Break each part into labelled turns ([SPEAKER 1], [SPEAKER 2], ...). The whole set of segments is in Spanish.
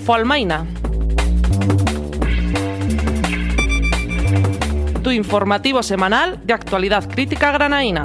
[SPEAKER 1] Infoalmaina. Tu informativo semanal de actualidad crítica granaína.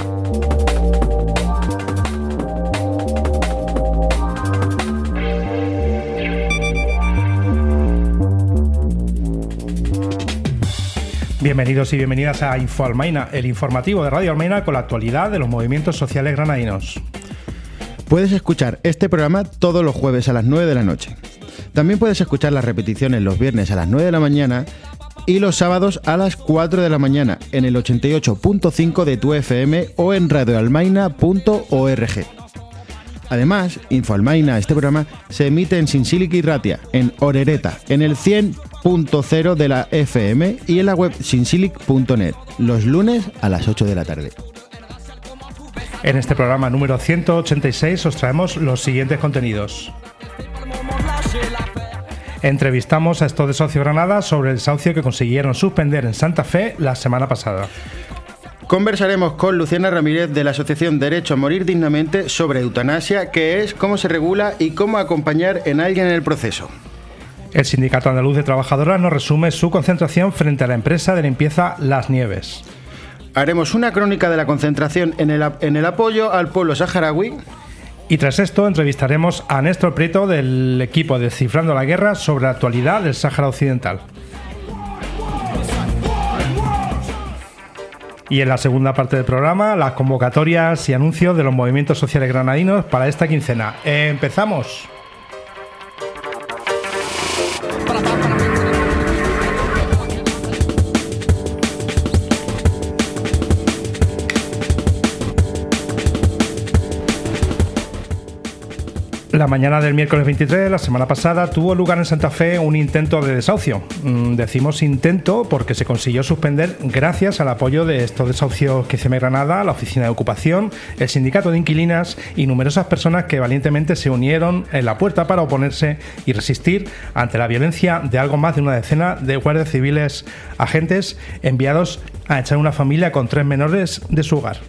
[SPEAKER 2] Bienvenidos y bienvenidas a Infoalmaina, el informativo de Radio Almaina con la actualidad de los movimientos sociales granadinos.
[SPEAKER 3] Puedes escuchar este programa todos los jueves a las 9 de la noche. También puedes escuchar las repeticiones los viernes a las 9 de la mañana y los sábados a las 4 de la mañana en el 88.5 de tu FM o en radioalmaina.org. Además, Infoalmaina, este programa, se emite en Sinsilic y Ratia, en Orereta, en el 100.0 de la FM y en la web sinsilic.net, los lunes a las 8 de la tarde.
[SPEAKER 2] En este programa número 186 os traemos los siguientes contenidos. Entrevistamos a estos de Socio Granada sobre el desahucio que consiguieron suspender en Santa Fe la semana pasada.
[SPEAKER 3] Conversaremos con Luciana Ramírez de la Asociación Derecho a Morir Dignamente sobre eutanasia, qué es, cómo se regula y cómo acompañar en alguien en el proceso.
[SPEAKER 2] El Sindicato Andaluz de Trabajadoras nos resume su concentración frente a la empresa de limpieza Las Nieves.
[SPEAKER 3] Haremos una crónica de la concentración en el apoyo al pueblo saharaui.
[SPEAKER 2] Y tras esto entrevistaremos a Néstor Prieto del equipo de Descifrando la Guerra sobre la actualidad del Sáhara Occidental. Y en la segunda parte del programa, las convocatorias y anuncios de los movimientos sociales granadinos para esta quincena. ¡Empezamos! La mañana del miércoles 23, la semana pasada, tuvo lugar en Santa Fe un intento de desahucio. Decimos intento porque se consiguió suspender gracias al apoyo de estos desahucios que CM Granada, la Oficina de Ocupación, el Sindicato de Inquilinas y numerosas personas que valientemente se unieron en la puerta para oponerse y resistir ante la violencia de algo más de una decena de guardias civiles agentes enviados a echar una familia con 3 menores de su hogar.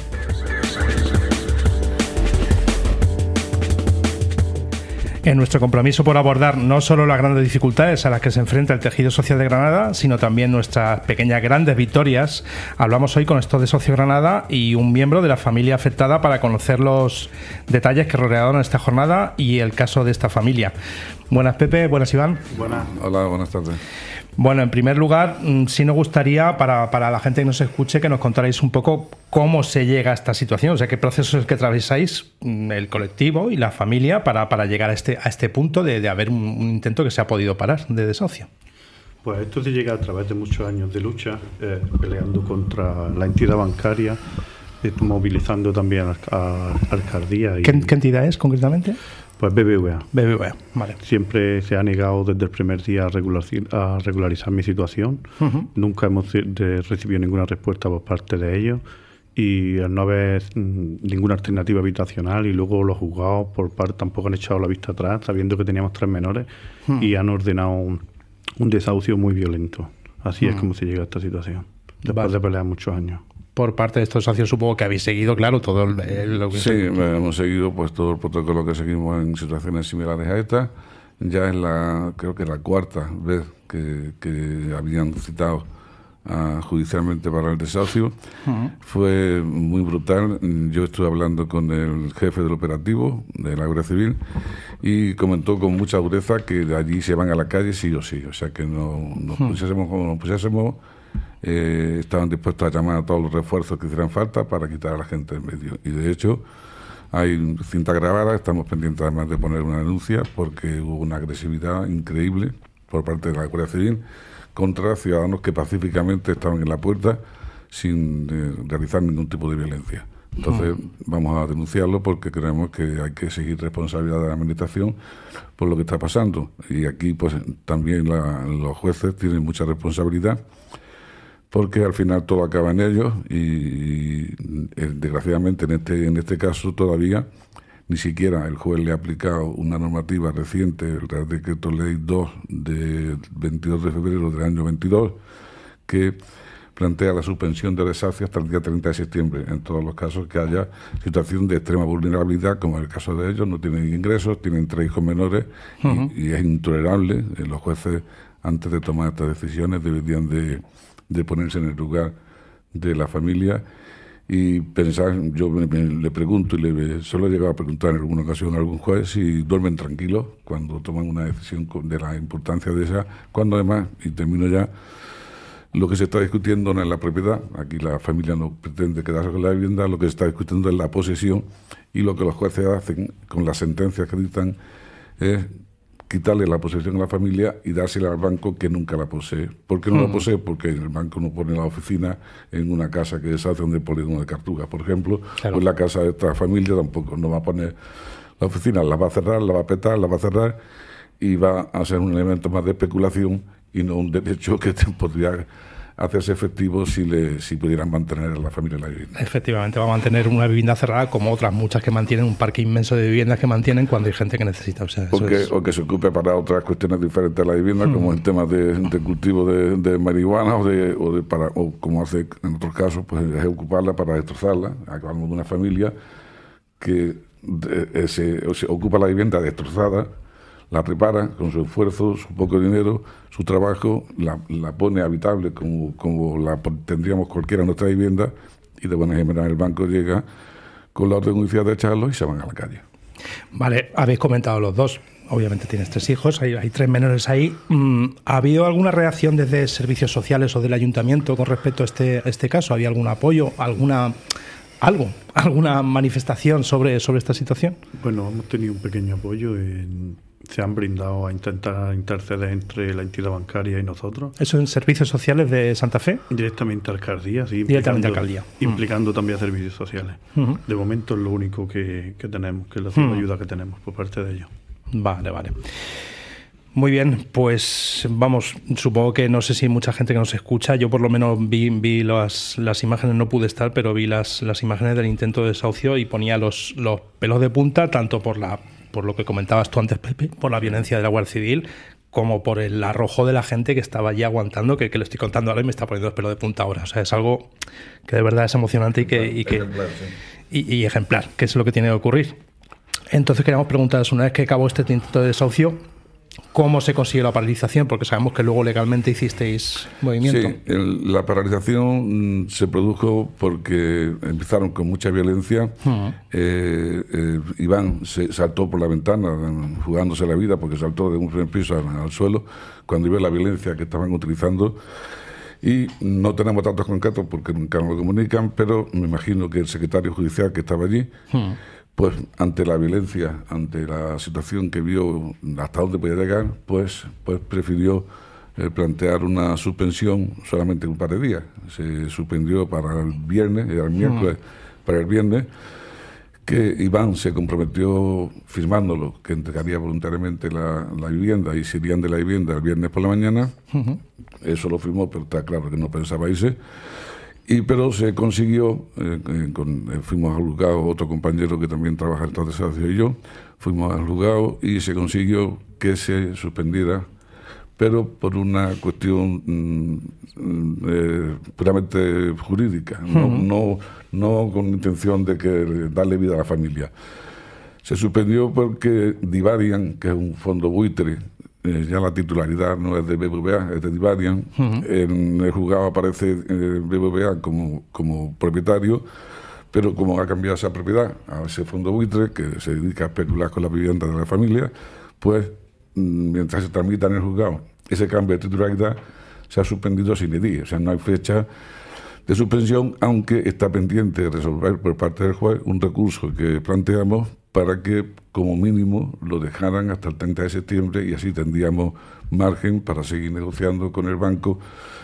[SPEAKER 2] En nuestro compromiso por abordar no solo las grandes dificultades a las que se enfrenta el tejido social de Granada, sino también nuestras pequeñas grandes victorias, hablamos hoy con estos de Socio Granada y un miembro de la familia afectada para conocer los detalles que rodearon esta jornada y el caso de esta familia. Buenas, Pepe. Buenas, Iván.
[SPEAKER 4] Buenas. Hola, buenas tardes.
[SPEAKER 2] Bueno, en primer lugar, sí nos gustaría, para la gente que nos escuche, que nos contarais un poco cómo se llega a esta situación, o sea, qué procesos es que atravesáis el colectivo y la familia para llegar a este punto de haber un intento que se ha podido parar de desahucio.
[SPEAKER 4] Pues esto se llega a través de muchos años de lucha, peleando contra la entidad bancaria, movilizando también a alcaldía.
[SPEAKER 2] ¿Qué entidad es concretamente?
[SPEAKER 4] Pues BBVA.
[SPEAKER 2] BBVA, vale.
[SPEAKER 4] Siempre se ha negado desde el primer día a regularizar mi situación. Uh-huh. Nunca hemos recibido ninguna respuesta por parte de ellos. Y al no haber ninguna alternativa habitacional y luego los juzgados por parte tampoco han echado la vista atrás, sabiendo que teníamos 3 menores y han ordenado un desahucio muy violento. Así es como se llega a esta situación, después de pelear muchos años.
[SPEAKER 2] Por parte de estos socios supongo que habéis seguido, claro, todo lo que...
[SPEAKER 5] Sí, hemos seguido pues todo el protocolo que seguimos en situaciones similares a esta. Ya es creo que la 4ª vez que habían citado judicialmente para el desahucio. Uh-huh. Fue muy brutal. Yo estuve hablando con el jefe del operativo de la Guardia Civil y comentó con mucha dureza que de allí se van a la calle sí o sí. O sea que nos pusiésemos como nos pusiésemos. Estaban dispuestos a llamar a todos los refuerzos que hicieran falta para quitar a la gente en medio. Y de hecho hay cinta grabada, estamos pendientes además de poner una denuncia porque hubo una agresividad increíble por parte de la Guardia Civil contra ciudadanos que pacíficamente estaban en la puerta sin realizar ningún tipo de violencia. Entonces vamos a denunciarlo porque creemos que hay que exigir responsabilidad de la administración por lo que está pasando. Y aquí pues también los jueces tienen mucha responsabilidad porque al final todo acaba en ellos y desgraciadamente en este caso todavía ni siquiera el juez le ha aplicado una normativa reciente, el Real Decreto Ley 2 de 22 de febrero del año 22, que plantea la suspensión de desahucio hasta el día 30 de septiembre, en todos los casos que haya situación de extrema vulnerabilidad, como en el caso de ellos, no tienen ingresos, tienen 3 hijos menores, y es intolerable. Los jueces, antes de tomar estas decisiones, deberían de ponerse en el lugar de la familia y pensar. Yo le pregunto, y solo he llegado a preguntar en alguna ocasión a algún juez si duermen tranquilos cuando toman una decisión de la importancia de esa, cuando además, y termino ya, lo que se está discutiendo no es la propiedad, aquí la familia no pretende quedarse con la vivienda, lo que se está discutiendo es la posesión, y lo que los jueces hacen con las sentencias que dictan es quitarle la posesión a la familia y dársela al banco, que nunca la posee. ¿Por qué no la posee? Porque el banco no pone la oficina en una casa que deshace donde pone una de Cartuja, por ejemplo. Claro. Pues la casa de esta familia tampoco no va a poner la oficina, la va a cerrar, la va a petar, la va a cerrar, y va a ser un elemento más de especulación y no un derecho que podría hacerse efectivo si pudieran mantener a la familia la vivienda.
[SPEAKER 2] Efectivamente, va a mantener una vivienda cerrada, como otras muchas que mantienen, un parque inmenso de viviendas que mantienen cuando hay gente que necesita. O sea,
[SPEAKER 5] o que se ocupe para otras cuestiones diferentes a la vivienda, como el tema de cultivo de marihuana, o como hace en otros casos, pues es ocuparla para destrozarla. Hablamos de una familia que se ocupa la vivienda destrozada, la prepara con su esfuerzo, su poco dinero, su trabajo, la pone habitable como la tendríamos cualquiera en nuestra vivienda, y de buena general el banco llega con la orden judicial de echarlos y se van a la calle.
[SPEAKER 2] Vale, habéis comentado los dos. Obviamente tienes 3 hijos, hay 3 menores ahí. ¿Ha habido alguna reacción desde servicios sociales o del ayuntamiento con respecto a este caso? ¿Había algún apoyo, alguna manifestación sobre esta situación?
[SPEAKER 4] Bueno, hemos tenido un pequeño apoyo. Se han brindado a intentar interceder entre la entidad bancaria y nosotros.
[SPEAKER 2] ¿Eso en servicios sociales de Santa Fe?
[SPEAKER 4] Directamente a alcaldía, sí.
[SPEAKER 2] Directamente a alcaldía.
[SPEAKER 4] Implicando también a servicios sociales. De momento es lo único que tenemos, que es la ayuda que tenemos por parte de ellos.
[SPEAKER 2] Vale. Muy bien, pues vamos, supongo que no sé si hay mucha gente que nos escucha. Yo por lo menos vi las imágenes, no pude estar, pero vi las imágenes del intento de desahucio y ponía los pelos de punta, tanto por lo que comentabas tú antes, Pepe, por la violencia de la Guardia Civil, como por el arrojo de la gente que estaba allí aguantando, que le estoy contando ahora y me está poniendo los pelos de punta ahora. O sea, es algo que de verdad es emocionante y ejemplar, que es lo que tiene que ocurrir. Entonces queríamos preguntaros, una vez que acabó este intento de desahucio, ¿cómo se consiguió la paralización? Porque sabemos que luego legalmente hicisteis movimiento.
[SPEAKER 5] Sí, la paralización se produjo porque empezaron con mucha violencia. Iván se saltó por la ventana jugándose la vida porque saltó de un primer piso al suelo cuando vio la violencia que estaban utilizando. Y no tenemos datos concretos porque nunca nos lo comunican, pero me imagino que el secretario judicial que estaba allí, pues ante la violencia, ante la situación que vio hasta dónde podía llegar, pues prefirió plantear una suspensión solamente un par de días. Se suspendió para el viernes, era el miércoles, para el viernes, que Iván se comprometió firmándolo, que entregaría voluntariamente la vivienda y se irían de la vivienda el viernes por la mañana. Eso lo firmó, pero está claro que no pensaba irse. Pero se consiguió, fuimos al juzgado, otro compañero que también trabaja en esta desahucio y yo, fuimos al juzgado y se consiguió que se suspendiera, pero por una cuestión puramente jurídica, no con intención de darle vida a la familia. Se suspendió porque Divarian, que es un fondo buitre, ya la titularidad no es de BBVA, es de Divarian. En el juzgado aparece BBVA como propietario, pero como ha cambiado esa propiedad a ese fondo buitre que se dedica a especular con la vivienda de la familia, pues mientras se tramita en el juzgado ese cambio de titularidad, se ha suspendido sin edie. O sea, no hay fecha de suspensión, aunque está pendiente de resolver por parte del juez un recurso que planteamos para que como mínimo lo dejaran hasta el 30 de septiembre y así tendríamos margen para seguir negociando con el banco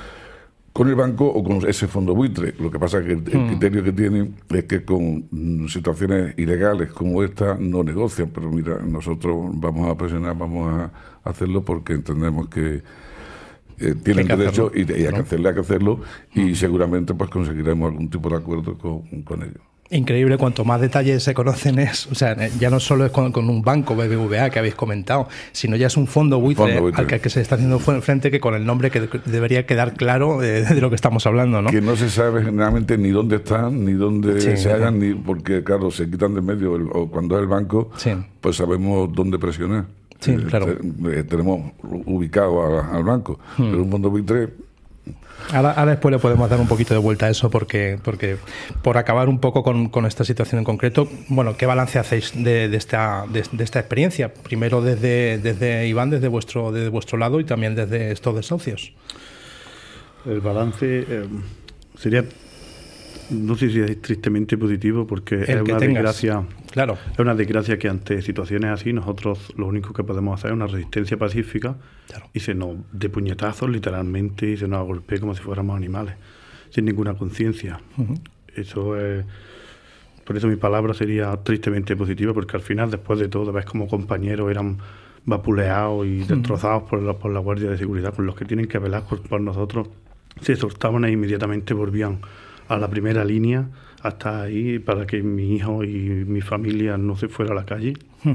[SPEAKER 5] o con ese fondo buitre. Lo que pasa es que el criterio que tienen es que con situaciones ilegales como esta no negocian, pero mira, nosotros vamos a presionar, vamos a hacerlo porque entendemos que tienen derecho y hay que hacerlo y seguramente pues conseguiremos algún tipo de acuerdo con ellos.
[SPEAKER 2] Increíble, cuanto más detalles se conocen o sea, ya no solo es con un banco BBVA que habéis comentado, sino ya es un fondo buitre al que se está haciendo frente, que con el nombre que debería quedar claro de lo que estamos hablando, ¿no?
[SPEAKER 5] Que no se sabe generalmente ni dónde están, ni dónde se hagan, ni porque, claro, se quitan de medio, o cuando es el banco, pues sabemos dónde presionar.
[SPEAKER 2] Sí, claro.
[SPEAKER 5] Tenemos ubicado al banco, pero un fondo buitre...
[SPEAKER 2] Ahora después le podemos dar un poquito de vuelta a eso porque por acabar un poco con esta situación en concreto, bueno, ¿qué balance hacéis de esta experiencia? Primero desde Iván, desde vuestro lado, y también desde estos desahucios.
[SPEAKER 4] El balance sería, no sé si es tristemente positivo, porque es una desgracia.
[SPEAKER 2] Claro.
[SPEAKER 4] Es una desgracia que ante situaciones así nosotros lo único que podemos hacer es una resistencia pacífica, y se nos de puñetazos literalmente, y se nos golpea como si fuéramos animales, sin ninguna conciencia. Eso es, por eso mi palabra sería tristemente positiva, porque al final, después de todo, ves como compañeros eran vapuleados y destrozados por la Guardia de Seguridad, con los que tienen que velar por nosotros. Se soltaban e inmediatamente volvían a la primera línea hasta ahí para que mi hijo y mi familia no se fuera a la calle.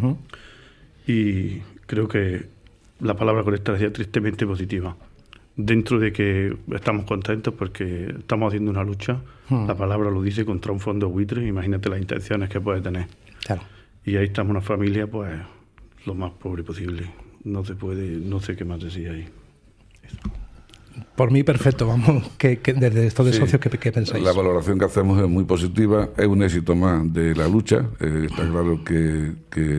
[SPEAKER 4] Y creo que la palabra correcta sería tristemente positiva. Dentro de que estamos contentos porque estamos haciendo una lucha, la palabra lo dice, contra un fondo buitre, imagínate las intenciones que puede tener. Claro. Y ahí estamos una familia, pues, lo más pobre posible. No se puede, no sé qué más decir ahí. Eso.
[SPEAKER 2] Por mí, perfecto. Vamos, que desde estos desahucios, ¿qué pensáis?
[SPEAKER 5] La valoración que hacemos es muy positiva, es un éxito más de la lucha. Está claro que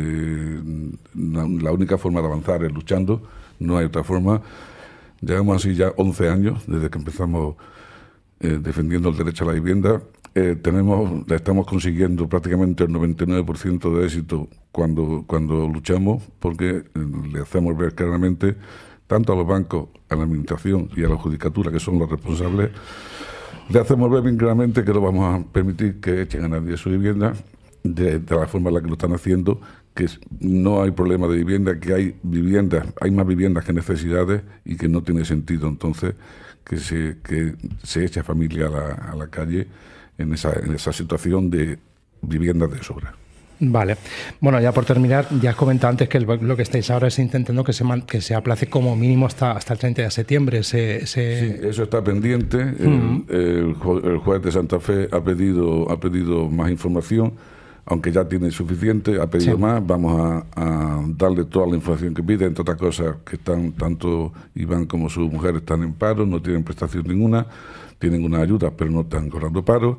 [SPEAKER 5] la única forma de avanzar es luchando, no hay otra forma. Llevamos así ya 11 años desde que empezamos defendiendo el derecho a la vivienda. Estamos consiguiendo prácticamente el 99% de éxito cuando luchamos, porque le hacemos ver claramente, tanto a los bancos, a la administración y a la judicatura, que son los responsables, le hacemos ver bien claramente que no vamos a permitir que echen a nadie su vivienda de la forma en la que lo están haciendo, que no hay problema de vivienda, que hay más viviendas que necesidades, y que no tiene sentido entonces que se eche a familia a la calle en esa situación de viviendas de sobra.
[SPEAKER 2] Vale. Bueno, ya por terminar, ya has comentado antes que lo que estáis ahora es intentando que se aplace como mínimo hasta el 30 de septiembre. Sí,
[SPEAKER 5] eso está pendiente. El juez de Santa Fe ha pedido más información, aunque ya tiene suficiente, ha pedido más. Vamos a darle toda la información que pide, entre otras cosas que tanto Iván como su mujer están en paro, no tienen prestación ninguna, tienen una ayuda, pero no están cobrando paro.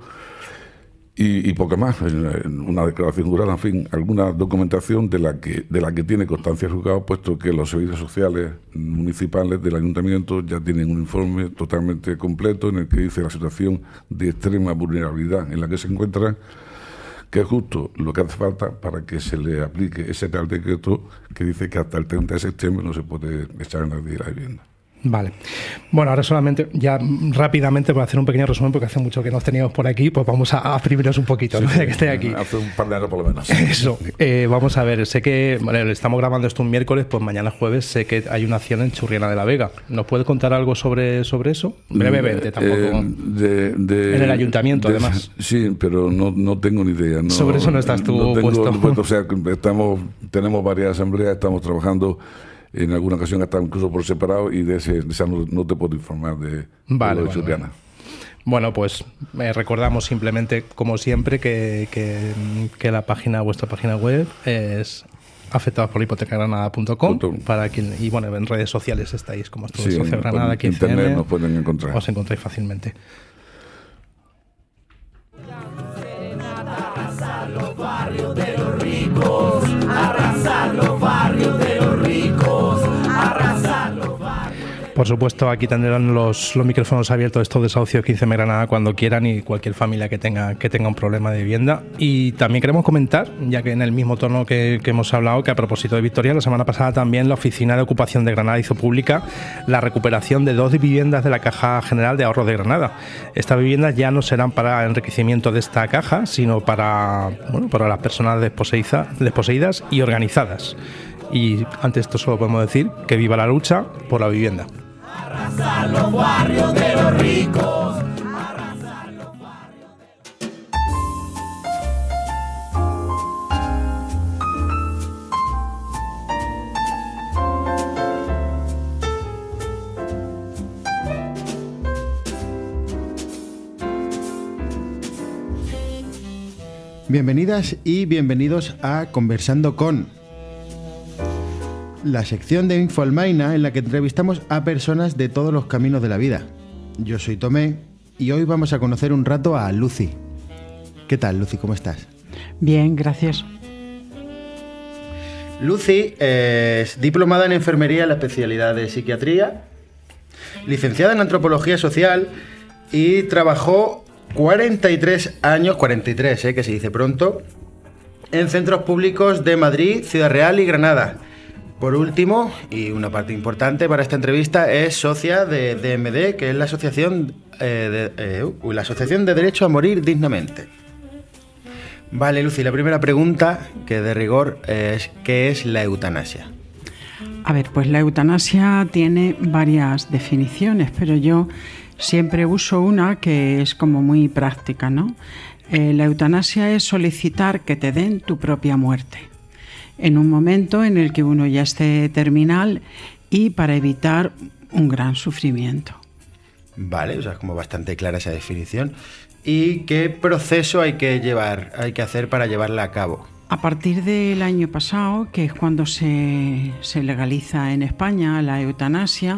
[SPEAKER 5] Y poco más, una declaración jurada, en fin, alguna documentación de la que tiene constancia el juzgado, puesto que los servicios sociales municipales del ayuntamiento ya tienen un informe totalmente completo en el que dice la situación de extrema vulnerabilidad en la que se encuentran, que es justo lo que hace falta para que se le aplique ese Real Decreto que dice que hasta el 30 de septiembre no se puede echar a nadie de la vivienda.
[SPEAKER 2] Vale. Bueno, ahora solamente, ya rápidamente, para hacer un pequeño resumen, porque hace mucho que nos teníamos por aquí, pues vamos a exprimiros un poquito, ¿no? Ya que esté aquí.
[SPEAKER 5] Hace un par de años por lo menos.
[SPEAKER 2] Eso. Vamos a ver, sé que estamos grabando esto un miércoles, pues mañana jueves sé que hay una acción en Churriana de la Vega. ¿Nos puedes contar algo sobre eso? Brevemente, tampoco. En el ayuntamiento, además.
[SPEAKER 5] Sí, pero no tengo ni idea. No,
[SPEAKER 2] sobre eso no estás tú puesto.
[SPEAKER 5] O sea, tenemos varias asambleas, estamos trabajando. En alguna ocasión está incluso por separado, y de esa no te puedo informar de Churriana.
[SPEAKER 2] Bueno, pues recordamos simplemente, como siempre, que vuestra página web es afectadosporlahipotecagranada.com, para quien, y bueno, en redes sociales estáis como Estudio Socio Granada,
[SPEAKER 5] en internet nos pueden encontrar.
[SPEAKER 2] Os encontráis fácilmente.
[SPEAKER 6] Arrasar los barrios de los ricos, arrasar los barrios de los ricos, arrasar los barrios.
[SPEAKER 2] Por supuesto, aquí tendrán los micrófonos abiertos de estos desahucios 15M Granada cuando quieran, y cualquier familia que tenga un problema de vivienda. Y también queremos comentar, ya que en el mismo tono que hemos hablado, que a propósito de Victoria, la semana pasada también la Oficina de Ocupación de Granada hizo pública la recuperación de 2 viviendas de la Caja General de Ahorro de Granada. Estas viviendas ya no serán para enriquecimiento de esta caja, sino para las personas desposeídas y organizadas. Y ante esto solo podemos decir que viva la lucha por la vivienda.
[SPEAKER 6] Arrasar los barrios de los ricos.
[SPEAKER 3] Bienvenidas y bienvenidos a Conversando con, la sección de Infoalmaina en la que entrevistamos a personas de todos los caminos de la vida. Yo soy Tomé y hoy vamos a conocer un rato a Lucy. ¿Qué tal, Lucy? ¿Cómo estás?
[SPEAKER 7] Bien, gracias.
[SPEAKER 3] Lucy es diplomada en enfermería en la especialidad de psiquiatría, licenciada en antropología social y trabajó 43 años, que se dice pronto, en centros públicos de Madrid, Ciudad Real y Granada. Por último, y una parte importante para esta entrevista, es socia de DMD, que es la Asociación de Derecho a Morir Dignamente. Vale, Lucy, la primera pregunta, que de rigor es ¿qué es la eutanasia?
[SPEAKER 7] A ver, pues la eutanasia tiene varias definiciones, pero yo siempre uso una que es como muy práctica, ¿no? La eutanasia es solicitar que te den tu propia muerte, en un momento en el que uno ya esté terminal y para evitar un gran sufrimiento.
[SPEAKER 3] Vale, o sea, es como bastante clara esa definición. ¿Y qué proceso hay que hacer para llevarla a cabo?
[SPEAKER 7] A partir del año pasado, que es cuando se legaliza en España la eutanasia,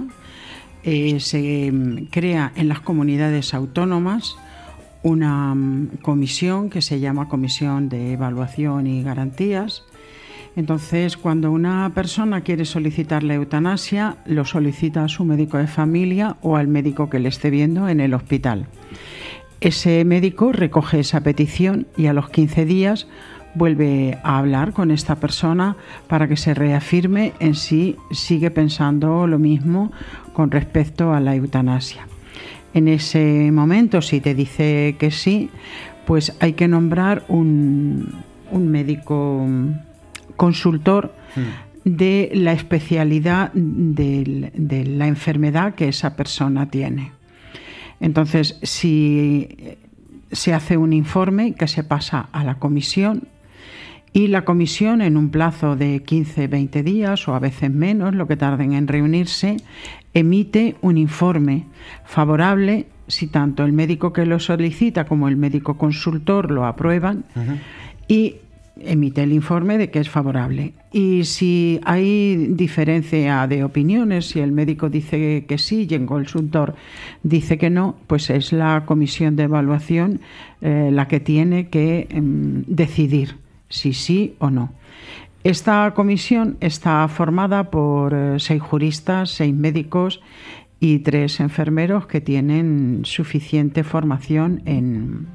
[SPEAKER 7] se crea en las comunidades autónomas una comisión que se llama Comisión de Evaluación y Garantías. Entonces, cuando una persona quiere solicitar la eutanasia, lo solicita a su médico de familia o al médico que le esté viendo en el hospital. Ese médico recoge esa petición y a los 15 días vuelve a hablar con esta persona para que se reafirme en si sigue pensando lo mismo con respecto a la eutanasia. En ese momento, si te dice que sí, pues hay que nombrar un médico consultor de la especialidad de la enfermedad que esa persona tiene. Entonces, si se hace un informe que se pasa a la comisión y la comisión, en un plazo de 15-20 días o a veces menos, lo que tarden en reunirse, emite un informe favorable si tanto el médico que lo solicita como el médico consultor lo aprueban y emite el informe de que es favorable. Y si hay diferencia de opiniones, si el médico dice que sí y el consultor dice que no, pues es la comisión de evaluación la que tiene que decidir si sí o no. Esta comisión está formada por 6 juristas, 6 médicos y 3 enfermeros que tienen suficiente formación en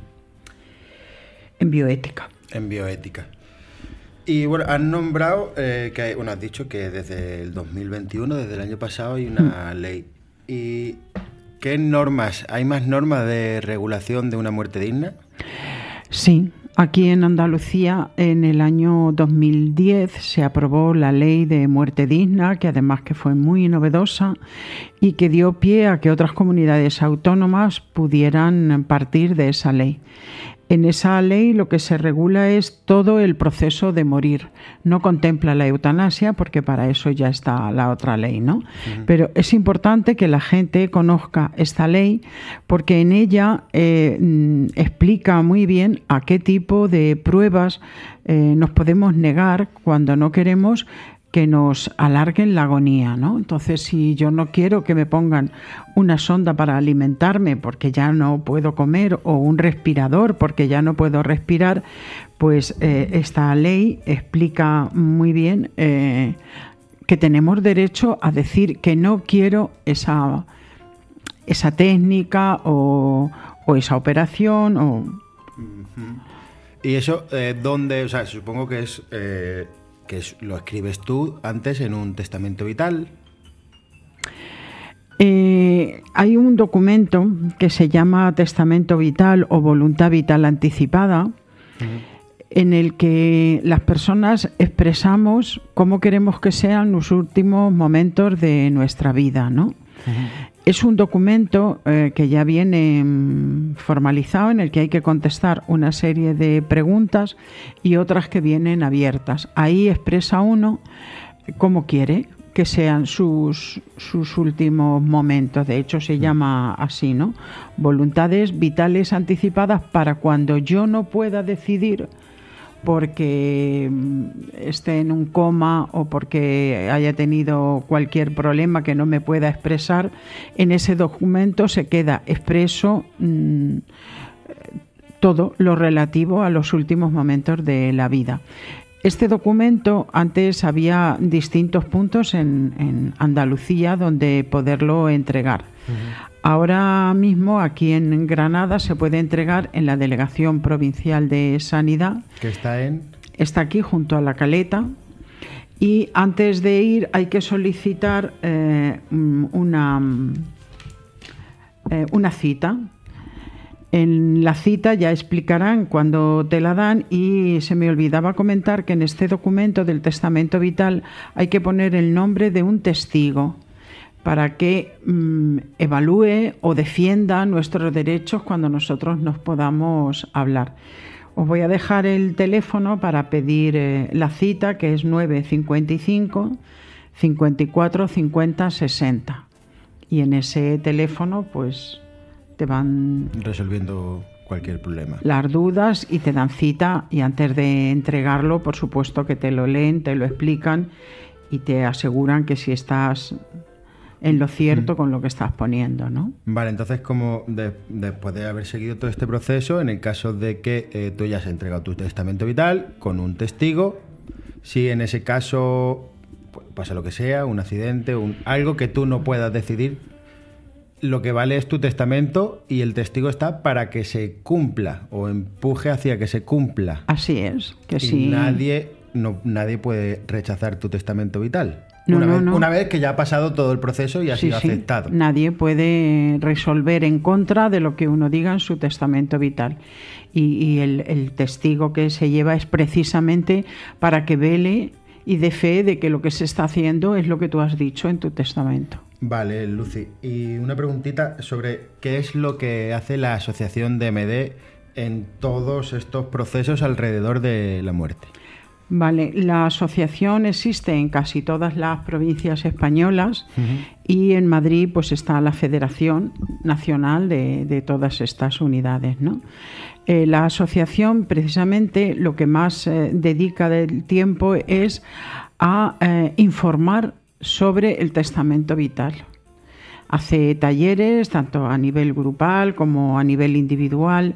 [SPEAKER 7] bioética.
[SPEAKER 3] En bioética. Y bueno, has nombrado has dicho que desde el 2021, desde el año pasado, hay una ley. ¿Y qué normas? ¿Hay más normas de regulación de una muerte digna?
[SPEAKER 7] Sí. Aquí en Andalucía, en el año 2010, se aprobó la Ley de Muerte Digna, que además que fue muy novedosa y que dio pie a que otras comunidades autónomas pudieran partir de esa ley. En esa ley lo que se regula es todo el proceso de morir. No contempla la eutanasia porque para eso ya está la otra ley, ¿no? Pero es importante que la gente conozca esta ley porque en ella explica muy bien a qué tipo de pruebas nos podemos negar cuando no queremos que nos alarguen la agonía, ¿no? Entonces, si yo no quiero que me pongan una sonda para alimentarme porque ya no puedo comer o un respirador porque ya no puedo respirar, pues esta ley explica muy bien que tenemos derecho a decir que no quiero esa técnica o esa operación.
[SPEAKER 3] ¿Y eso dónde? O sea, supongo que es... lo escribes tú antes en un testamento vital.
[SPEAKER 7] Hay un documento que se llama testamento vital o voluntad vital anticipada, en el que las personas expresamos cómo queremos que sean los últimos momentos de nuestra vida, ¿no? Es un documento que ya viene formalizado, en el que hay que contestar una serie de preguntas y otras que vienen abiertas. Ahí expresa uno cómo quiere, que sean sus últimos momentos. De hecho, se llama así, ¿no? Voluntades vitales anticipadas para cuando yo no pueda decidir porque esté en un coma o porque haya tenido cualquier problema que no me pueda expresar. En ese documento se queda expreso todo lo relativo a los últimos momentos de la vida. Este documento, antes había distintos puntos en Andalucía donde poderlo entregar. Ahora mismo aquí en Granada se puede entregar en la Delegación Provincial de Sanidad.
[SPEAKER 3] ¿Que está
[SPEAKER 7] aquí junto a la Caleta. Y antes de ir hay que solicitar una cita. En la cita ya explicarán cuándo te la dan, y se me olvidaba comentar que en este documento del testamento vital hay que poner el nombre de un testigo para que evalúe o defienda nuestros derechos cuando nosotros nos podamos hablar. Os voy a dejar el teléfono para pedir la cita, que es 955 54 50 60. Y en ese teléfono pues te van
[SPEAKER 3] resolviendo cualquier problema,
[SPEAKER 7] las dudas, y te dan cita, y antes de entregarlo, por supuesto que te lo leen, te lo explican y te aseguran que si estás en lo cierto con lo que estás poniendo, ¿no?
[SPEAKER 3] Vale, entonces, como después de haber seguido todo este proceso, en el caso de que tú ya has entregado tu testamento vital con un testigo, si en ese caso pasa lo que sea, un accidente, algo que tú no puedas decidir, lo que vale es tu testamento y el testigo está para que se cumpla o empuje hacia que se cumpla.
[SPEAKER 7] Así es, que
[SPEAKER 3] y
[SPEAKER 7] sí.
[SPEAKER 3] Nadie puede rechazar tu testamento vital.
[SPEAKER 7] No.
[SPEAKER 3] Una vez que ya ha pasado todo el proceso y ha sido aceptado.
[SPEAKER 7] Nadie puede resolver en contra de lo que uno diga en su testamento vital. Y el testigo que se lleva es precisamente para que vele y dé fe de que lo que se está haciendo es lo que tú has dicho en tu testamento.
[SPEAKER 3] Vale, Lucy. Y una preguntita sobre qué es lo que hace la asociación DMD en todos estos procesos alrededor de la muerte.
[SPEAKER 7] Vale, la asociación existe en casi todas las provincias españolas y en Madrid pues está la Federación Nacional de todas estas unidades, ¿no? La asociación precisamente lo que más dedica del tiempo es a informar sobre el testamento vital. Hace talleres tanto a nivel grupal como a nivel individual,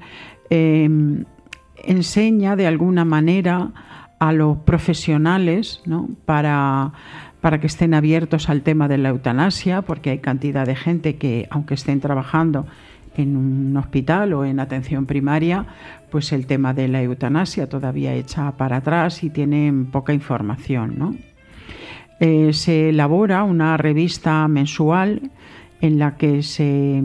[SPEAKER 7] enseña de alguna manera a los profesionales, ¿no? para que estén abiertos al tema de la eutanasia, porque hay cantidad de gente que, aunque estén trabajando en un hospital o en atención primaria, pues el tema de la eutanasia todavía echa para atrás y tienen poca información, ¿no? Se elabora una revista mensual en la que se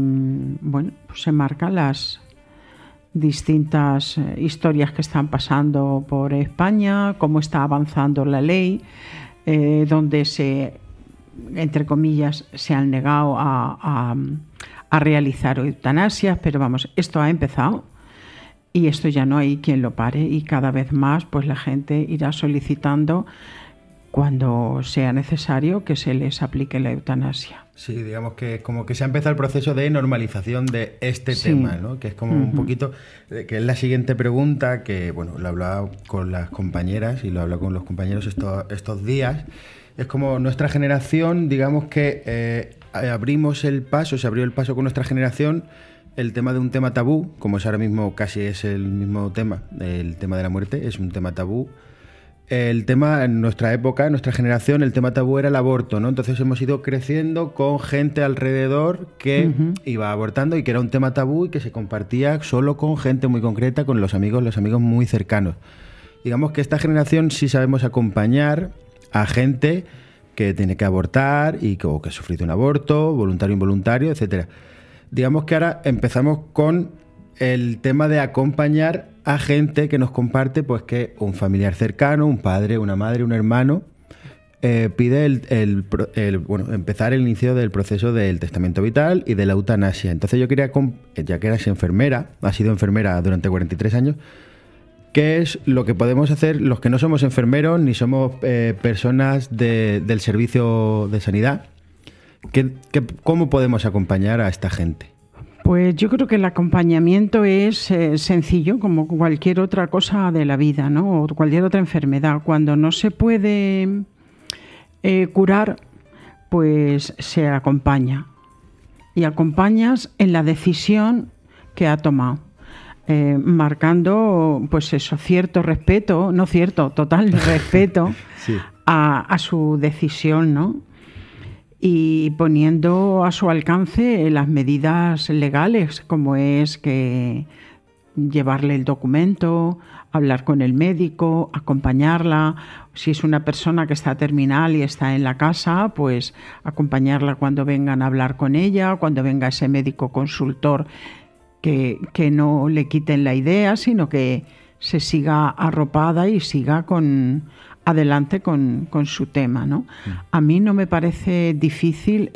[SPEAKER 7] marcan las distintas historias que están pasando por España, cómo está avanzando la ley, donde entre comillas, se han negado a realizar eutanasias, pero vamos, esto ha empezado y esto ya no hay quien lo pare, y cada vez más pues la gente irá solicitando cuando sea necesario que se les aplique la eutanasia.
[SPEAKER 3] Sí, digamos que es como que se ha empezado el proceso de normalización de este tema, ¿no? Que es como un poquito, que es la siguiente pregunta, que bueno, lo he hablado con las compañeras y lo he hablado con los compañeros estos días. Es como nuestra generación, digamos que se abrió el paso con nuestra generación, el tema de un tema tabú, como es ahora mismo casi es el mismo tema, el tema de la muerte, es un tema tabú. El tema, en nuestra época, en nuestra generación, el tema tabú era el aborto, ¿no? Entonces hemos ido creciendo con gente alrededor que iba abortando y que era un tema tabú y que se compartía solo con gente muy concreta, con los amigos muy cercanos. Digamos que esta generación sí sabemos acompañar a gente que tiene que abortar o que ha sufrido un aborto, voluntario o involuntario, etcétera. Digamos que ahora empezamos con el tema de acompañar a gente que nos comparte pues que un familiar cercano, un padre, una madre, un hermano, pide empezar el inicio del proceso del testamento vital y de la eutanasia. Entonces yo quería, ya que eras enfermera, has sido enfermera durante 43 años, ¿qué es lo que podemos hacer los que no somos enfermeros ni somos personas del servicio de sanidad? ¿Cómo podemos acompañar a esta gente?
[SPEAKER 7] Pues yo creo que el acompañamiento es sencillo, como cualquier otra cosa de la vida, ¿no? O cualquier otra enfermedad. Cuando no se puede curar, pues se acompaña. Y acompañas en la decisión que ha tomado. Marcando, pues eso, cierto respeto, no cierto, total respeto
[SPEAKER 3] sí.
[SPEAKER 7] a su decisión, ¿no? Y poniendo a su alcance las medidas legales, como es que llevarle el documento, hablar con el médico, acompañarla. Si es una persona que está terminal y está en la casa, pues acompañarla cuando vengan a hablar con ella, cuando venga ese médico consultor, que no le quiten la idea, sino que se siga arropada y siga adelante con su tema, ¿no? A mí no me parece difícil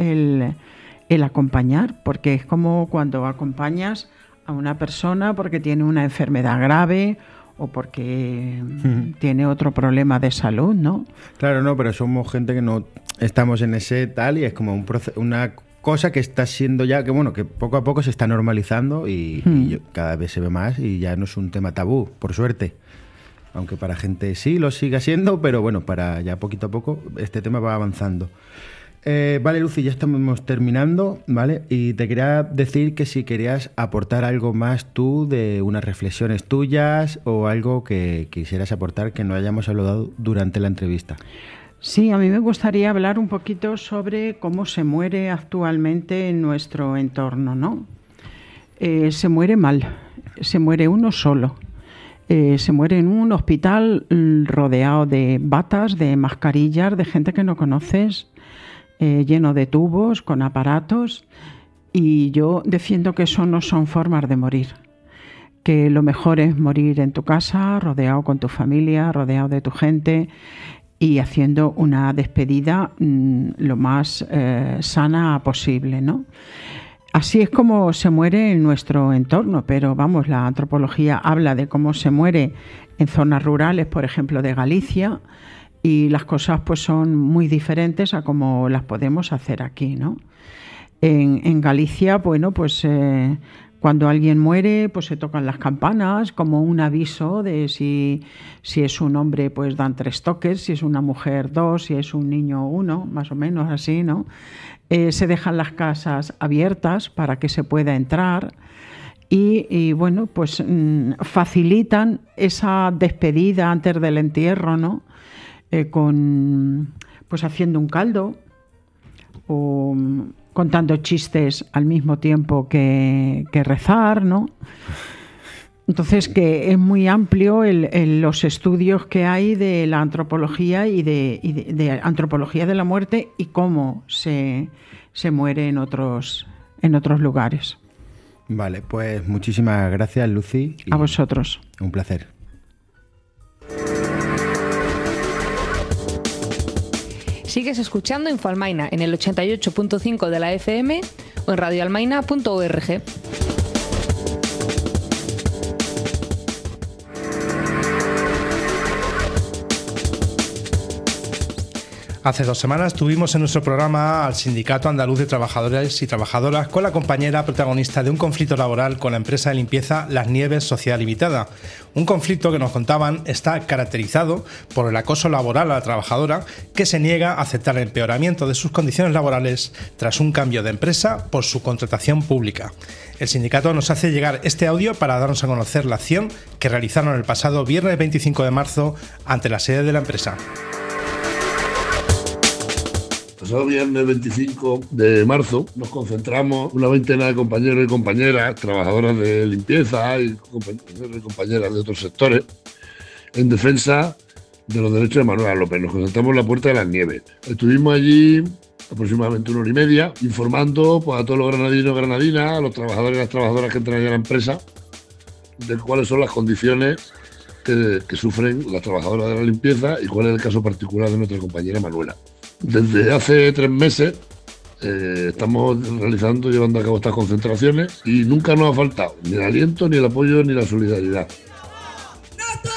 [SPEAKER 7] el acompañar, porque es como cuando acompañas a una persona porque tiene una enfermedad grave o porque tiene otro problema de salud, ¿no?
[SPEAKER 3] Claro, no, pero somos gente que no estamos en ese tal y es como una cosa que está siendo ya, que poco a poco se está normalizando y cada vez se ve más y ya no es un tema tabú, por suerte. Aunque para gente sí lo siga siendo, pero bueno, para ya poquito a poco este tema va avanzando. Vale, Lucy, ya estamos terminando, ¿vale? Y te quería decir que si querías aportar algo más tú de unas reflexiones tuyas o algo que quisieras aportar que no hayamos hablado durante la entrevista.
[SPEAKER 7] Sí, a mí me gustaría hablar un poquito sobre cómo se muere actualmente en nuestro entorno, ¿no? Se muere mal, se muere uno solo. Se muere en un hospital rodeado de batas, de mascarillas, de gente que no conoces, lleno de tubos, con aparatos, y yo defiendo que eso no son formas de morir, que lo mejor es morir en tu casa, rodeado con tu familia, rodeado de tu gente y haciendo una despedida lo más sana posible, ¿no? Así es como se muere en nuestro entorno, pero vamos, la antropología habla de cómo se muere en zonas rurales, por ejemplo, de Galicia, y las cosas pues son muy diferentes a como las podemos hacer aquí, ¿no? En Galicia, bueno, pues cuando alguien muere, pues se tocan las campanas como un aviso de si es un hombre, pues dan 3 toques, si es una mujer 2, si es un niño 1, más o menos así, ¿no? Se dejan las casas abiertas para que se pueda entrar y bueno, pues facilitan esa despedida antes del entierro, ¿no? Pues haciendo un caldo o contando chistes al mismo tiempo que rezar, ¿no? Entonces, que es muy amplio los estudios que hay de la antropología y de antropología de la muerte y cómo se muere en otros lugares.
[SPEAKER 3] Vale, pues muchísimas gracias, Lucy.
[SPEAKER 7] A vosotros.
[SPEAKER 3] Un placer.
[SPEAKER 8] Sigues escuchando Infoalmaina en el 88.5 de la FM o en radioalmaina.org.
[SPEAKER 2] Hace 2 semanas tuvimos en nuestro programa al Sindicato Andaluz de Trabajadores y Trabajadoras con la compañera protagonista de un conflicto laboral con la empresa de limpieza Las Nieves Sociedad Limitada. Un conflicto que nos contaban está caracterizado por el acoso laboral a la trabajadora que se niega a aceptar el empeoramiento de sus condiciones laborales tras un cambio de empresa por su contratación pública. El sindicato nos hace llegar este audio para darnos a conocer la acción que realizaron el pasado viernes 25 de marzo ante la sede de la empresa.
[SPEAKER 9] El pasado viernes 25 de marzo nos concentramos una veintena de compañeros y compañeras, trabajadoras de limpieza y compañeros y compañeras de otros sectores, en defensa de los derechos de Manuela López. Nos concentramos en la Puerta de Las Nieves. Estuvimos allí aproximadamente 1 hora y media informando pues, a todos los granadinos y granadinas, a los trabajadores y las trabajadoras que entran allá a la empresa, de cuáles son las condiciones que sufren las trabajadoras de la limpieza y cuál es el caso particular de nuestra compañera Manuela. Desde hace 3 meses estamos llevando a cabo estas concentraciones y nunca nos ha faltado ni el aliento, ni el apoyo, ni la solidaridad.
[SPEAKER 6] ¡No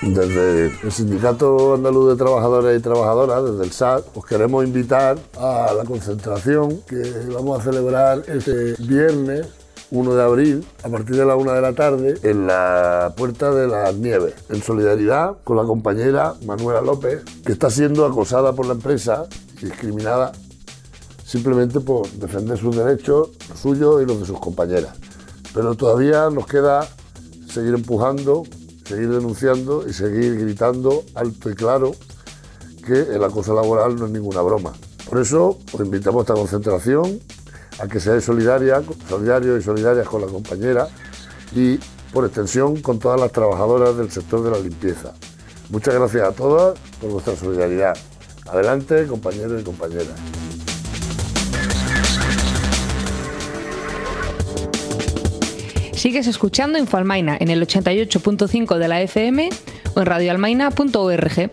[SPEAKER 9] Desde el Sindicato Andaluz de Trabajadores y Trabajadoras, desde el SAT, os queremos invitar a la concentración que vamos a celebrar este viernes 1 de abril, a partir de la 1 de la tarde, en la Puerta de las Nieves, en solidaridad con la compañera Manuela López, que está siendo acosada por la empresa y discriminada simplemente por defender sus derechos, los suyos y los de sus compañeras. Pero todavía nos queda seguir empujando, seguir denunciando y seguir gritando alto y claro que el acoso laboral no es ninguna broma. Por eso os invitamos a esta concentración, a que seáis solidarios y solidarias con la compañera y, por extensión, con todas las trabajadoras del sector de la limpieza. Muchas gracias a todas por vuestra solidaridad. Adelante, compañeros y compañeras.
[SPEAKER 8] Sigues escuchando Infoalmaina en el 88.5 de la FM o en radioalmaina.org.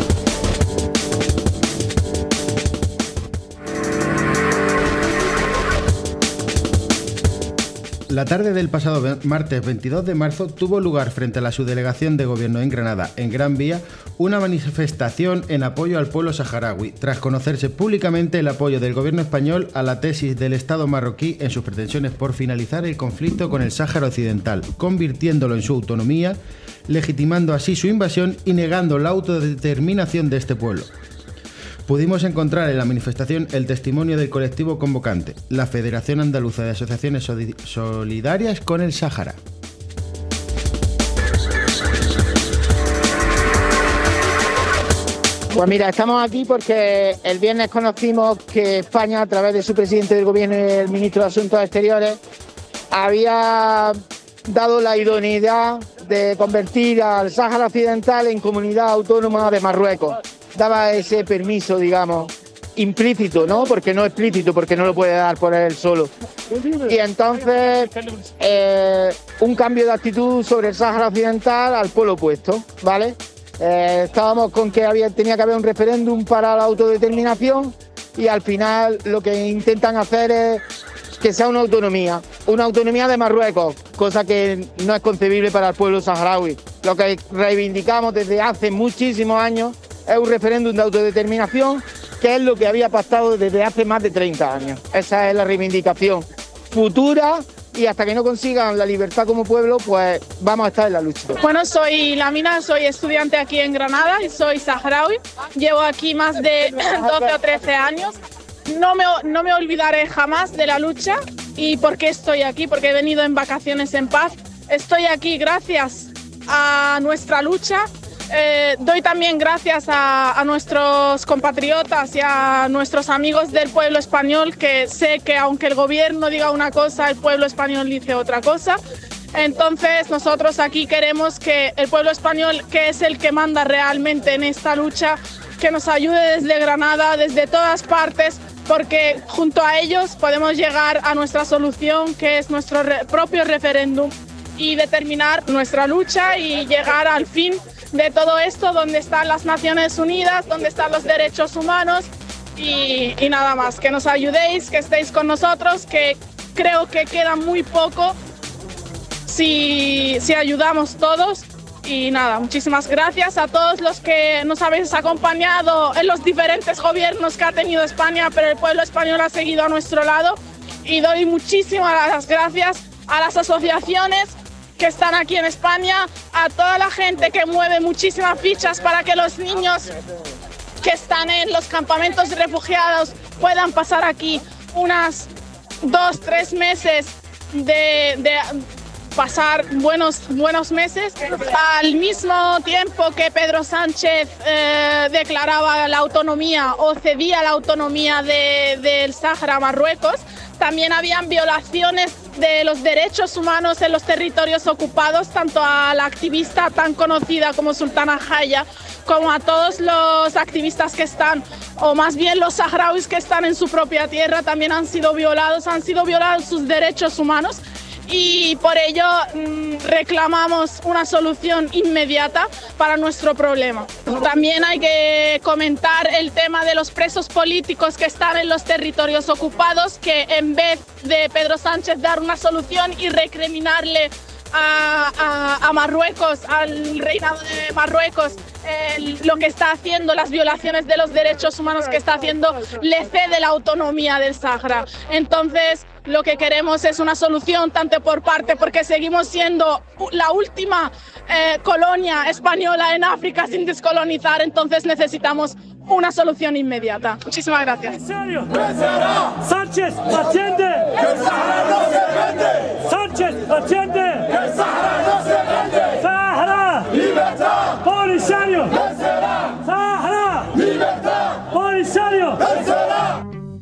[SPEAKER 3] La tarde del pasado martes 22 de marzo tuvo lugar frente a la subdelegación de gobierno en Granada, en Gran Vía, una manifestación en apoyo al pueblo saharaui, tras conocerse públicamente el apoyo del gobierno español a la tesis del Estado marroquí en sus pretensiones por finalizar el conflicto con el Sáhara Occidental, convirtiéndolo en su autonomía, legitimando así su invasión y negando la autodeterminación de este pueblo. Pudimos encontrar en la manifestación el testimonio del colectivo convocante, la Federación Andaluza de Asociaciones Solidarias con el Sáhara.
[SPEAKER 10] Pues mira, estamos aquí porque el viernes conocimos que España, a través de su presidente del gobierno y el ministro de Asuntos Exteriores, había dado la idoneidad de convertir al Sáhara Occidental en comunidad autónoma de Marruecos. Daba ese permiso, digamos, implícito, ¿no? Porque no explícito, porque no lo puede dar por él solo. Y entonces, un cambio de actitud sobre el Sáhara Occidental al polo opuesto, ¿vale? Estábamos con que tenía que haber un referéndum para la autodeterminación y al final lo que intentan hacer es que sea una autonomía de Marruecos, cosa que no es concebible para el pueblo saharaui. Lo que reivindicamos desde hace muchísimos años es un referéndum de autodeterminación, que es lo que había pactado desde hace más de 30 años. Esa es la reivindicación futura y hasta que no consigan la libertad como pueblo, pues vamos a estar en la lucha.
[SPEAKER 11] Bueno, soy Lamina, soy estudiante aquí en Granada y soy saharaui. Llevo aquí más de 12 o 13 años. No me olvidaré jamás de la lucha. ¿Y por qué estoy aquí? Porque he venido en vacaciones en paz. Estoy aquí gracias a nuestra lucha. Doy también gracias a nuestros compatriotas y a nuestros amigos del pueblo español, que sé que aunque el gobierno diga una cosa, el pueblo español dice otra cosa. Entonces nosotros aquí queremos que el pueblo español, que es el que manda realmente en esta lucha, que nos ayude desde Granada, desde todas partes, porque junto a ellos podemos llegar a nuestra solución, que es nuestro propio referéndum, y determinar nuestra lucha y llegar al fin de todo esto, donde están las Naciones Unidas, donde están los derechos humanos y nada más. Que nos ayudéis, que estéis con nosotros, que creo que queda muy poco si ayudamos todos. Y nada, muchísimas gracias a todos los que nos habéis acompañado en los diferentes gobiernos que ha tenido España, pero el pueblo español ha seguido a nuestro lado. Y doy muchísimas gracias a las asociaciones que están aquí en España, a toda la gente que mueve muchísimas fichas para que los niños que están en los campamentos de refugiados puedan pasar aquí unas 2-3 meses de pasar buenos meses. Al mismo tiempo que Pedro Sánchez declaraba la autonomía o cedía la autonomía del Sáhara a Marruecos, también habían violaciones de los derechos humanos en los territorios ocupados, tanto a la activista tan conocida como Sultana Jaya, como a todos los activistas que están, o más bien los saharauis que están en su propia tierra, también han sido violados sus derechos humanos. Y por ello reclamamos una solución inmediata para nuestro problema. También hay que comentar el tema de los presos políticos que están en los territorios ocupados, que en vez de Pedro Sánchez dar una solución y recriminarle a Marruecos, al reinado de Marruecos, lo que está haciendo, las violaciones de los derechos humanos que está haciendo, le cede la autonomía del Sáhara. Entonces, lo que queremos es una solución tanto por parte, porque seguimos siendo la última colonia española en África sin descolonizar, entonces necesitamos una solución inmediata. Muchísimas gracias.
[SPEAKER 6] Sánchez, atiende. Que el Sáhara no se vende. Sánchez, atiende. Que el Sáhara no se vende. Sáhara, libertad. Polisario. Vencerá. Sáhara, libertad. Polisario. Vencerá.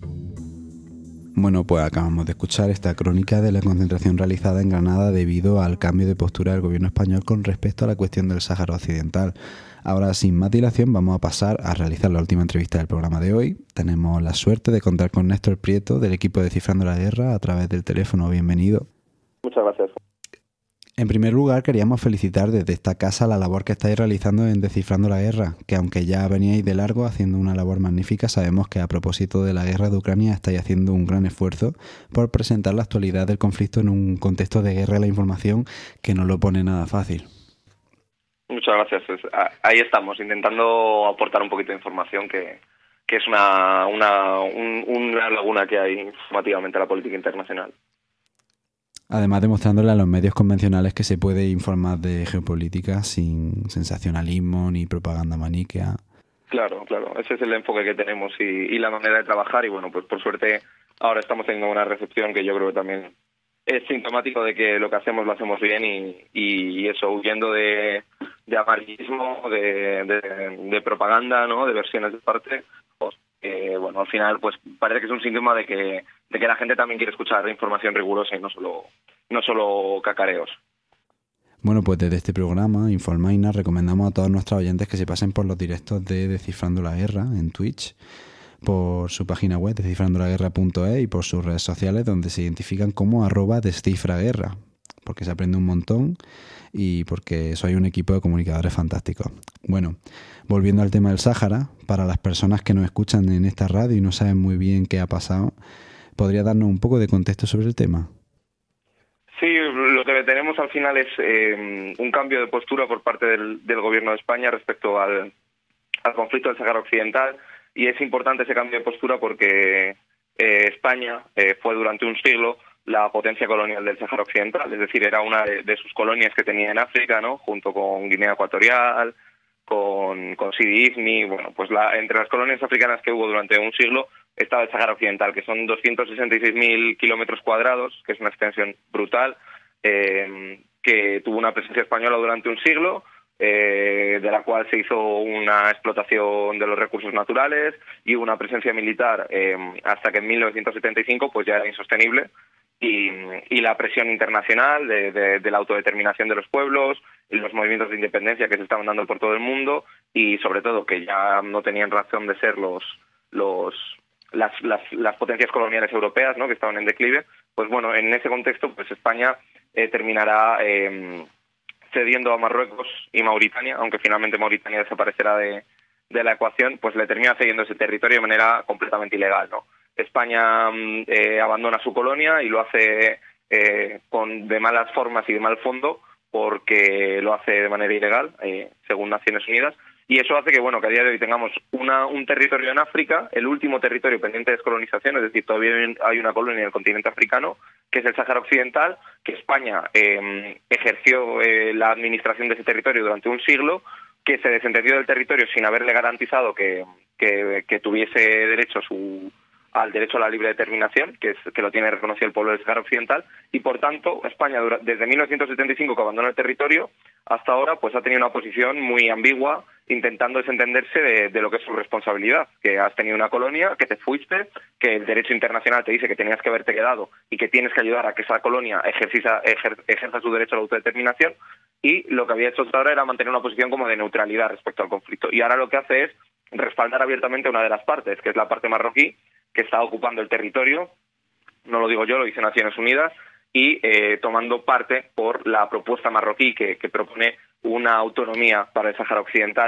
[SPEAKER 12] Bueno, pues acabamos de escuchar esta crónica de la concentración realizada en Granada debido al cambio de postura del gobierno español con respecto a la cuestión del Sáhara Occidental. Ahora, sin más dilación, vamos a pasar a realizar la última entrevista del programa de hoy. Tenemos la suerte de contar con Néstor Prieto, del equipo de Descifrando la Guerra, a través del teléfono. Bienvenido.
[SPEAKER 13] Muchas gracias.
[SPEAKER 12] En primer lugar, queríamos felicitar desde esta casa la labor que estáis realizando en Descifrando la Guerra, que aunque ya veníais de largo haciendo una labor magnífica, sabemos que a propósito de la guerra de Ucrania estáis haciendo un gran esfuerzo por presentar la actualidad del conflicto en un contexto de guerra de la información que no lo pone nada fácil.
[SPEAKER 13] Muchas gracias. Ahí estamos, intentando aportar un poquito de información que es una laguna que hay informativamente en la política internacional.
[SPEAKER 12] Además, demostrándole a los medios convencionales que se puede informar de geopolítica sin sensacionalismo ni propaganda maniquea.
[SPEAKER 13] Claro, ese es el enfoque que tenemos y la manera de trabajar, y bueno, pues por suerte ahora estamos teniendo una recepción que yo creo que también es sintomático de que lo que hacemos lo hacemos bien y eso, huyendo de amarillismo, de propaganda, ¿no? De versiones de parte, pues, bueno, al final pues parece que es un síntoma de que la gente también quiere escuchar información rigurosa y no solo cacareos.
[SPEAKER 12] Bueno, pues desde este programa, Infalmaina, recomendamos a todos nuestros oyentes que se pasen por los directos de Descifrando la Guerra en Twitch, por su página web, descifrandolaguerra.es, y por sus redes sociales, donde se identifican como @descifraguerra, porque se aprende un montón y porque soy un equipo de comunicadores fantásticos. Bueno, volviendo al tema del Sáhara, para las personas que nos escuchan en esta radio y no saben muy bien qué ha pasado, ¿podría darnos un poco de contexto sobre el tema?
[SPEAKER 13] Sí, lo que tenemos al final es un cambio de postura por parte del gobierno de España respecto al conflicto del Sáhara Occidental, y es importante ese cambio de postura porque España fue durante un siglo la potencia colonial del Sáhara Occidental, es decir, era una de sus colonias que tenía en África, ¿no? Junto con Guinea Ecuatorial, con Sidi Ifni. Bueno, pues entre las colonias africanas que hubo durante un siglo estaba el Sáhara Occidental, que son 266.000 kilómetros cuadrados, que es una extensión brutal, que tuvo una presencia española durante un siglo, de la cual se hizo una explotación de los recursos naturales y una presencia militar hasta que en 1975 pues ya era insostenible, y la presión internacional de la autodeterminación de los pueblos y los movimientos de independencia que se estaban dando por todo el mundo, y sobre todo que ya no tenían razón de ser las potencias coloniales europeas, ¿no? Que estaban en declive. Pues bueno, en ese contexto pues España terminará cediendo a Marruecos y Mauritania, aunque finalmente Mauritania desaparecerá de la ecuación, pues le termina cediendo ese territorio de manera completamente ilegal, ¿no? España abandona su colonia y lo hace de malas formas y de mal fondo, porque lo hace de manera ilegal, según Naciones Unidas, y eso hace que a día de hoy tengamos un territorio en África, el último territorio pendiente de descolonización, es decir, todavía hay una colonia en el continente africano, que es el Sáhara Occidental, que España ejerció la administración de ese territorio durante un siglo, que se desentendió del territorio sin haberle garantizado que tuviese derecho al derecho a la libre determinación, que lo tiene reconocido el pueblo del Sáhara Occidental, y por tanto España desde 1975, que abandonó el territorio, hasta ahora pues ha tenido una posición muy ambigua, intentando desentenderse de lo que es su responsabilidad, que has tenido una colonia, que te fuiste, que el derecho internacional te dice que tenías que haberte quedado y que tienes que ayudar a que esa colonia ejerza su derecho a la autodeterminación, y lo que había hecho hasta ahora era mantener una posición como de neutralidad respecto al conflicto, y ahora lo que hace es respaldar abiertamente a una de las partes, que es la parte marroquí, que está ocupando el territorio, no lo digo yo, lo dice Naciones Unidas, y tomando parte por la propuesta marroquí que propone una autonomía para el Sáhara Occidental,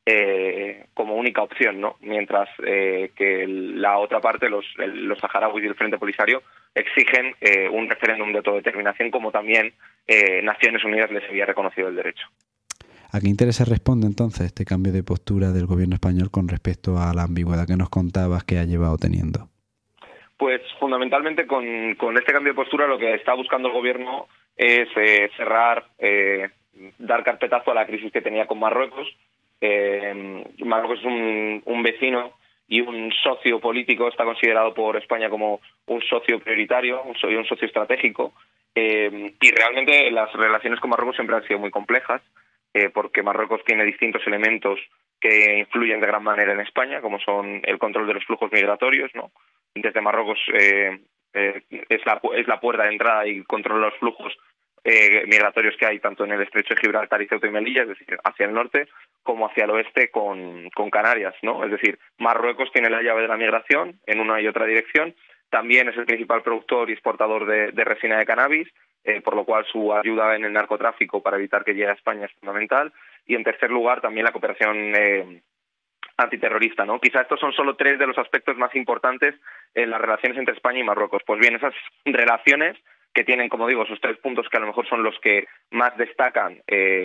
[SPEAKER 13] como única opción, ¿no? Mientras que la otra parte, los saharauis y el Frente Polisario, exigen un referéndum de autodeterminación, como también Naciones Unidas les había reconocido el derecho.
[SPEAKER 12] ¿A qué intereses responde entonces este cambio de postura del gobierno español con respecto a la ambigüedad que nos contabas que ha llevado teniendo?
[SPEAKER 13] Pues fundamentalmente con este cambio de postura lo que está buscando el gobierno es cerrar, dar carpetazo a la crisis que tenía con Marruecos. Marruecos es un vecino y un socio político, está considerado por España como un socio prioritario, un socio estratégico, y realmente las relaciones con Marruecos siempre han sido muy complejas, porque Marruecos tiene distintos elementos que influyen de gran manera en España, como son el control de los flujos migratorios, ¿no? Desde Marruecos es la puerta de entrada y controla los flujos migratorios que hay tanto en el estrecho de Gibraltar y Ceuta y Melilla, es decir, hacia el norte, como hacia el oeste con Canarias, ¿no? Es decir, Marruecos tiene la llave de la migración en una y otra dirección, también es el principal productor y exportador de resina de cannabis, por lo cual su ayuda en el narcotráfico para evitar que llegue a España es fundamental, y en tercer lugar también la cooperación antiterrorista, ¿no? Quizá estos son solo 3 de los aspectos más importantes en las relaciones entre España y Marruecos. Pues bien, esas relaciones que tienen, como digo, esos 3 puntos que a lo mejor son los que más destacan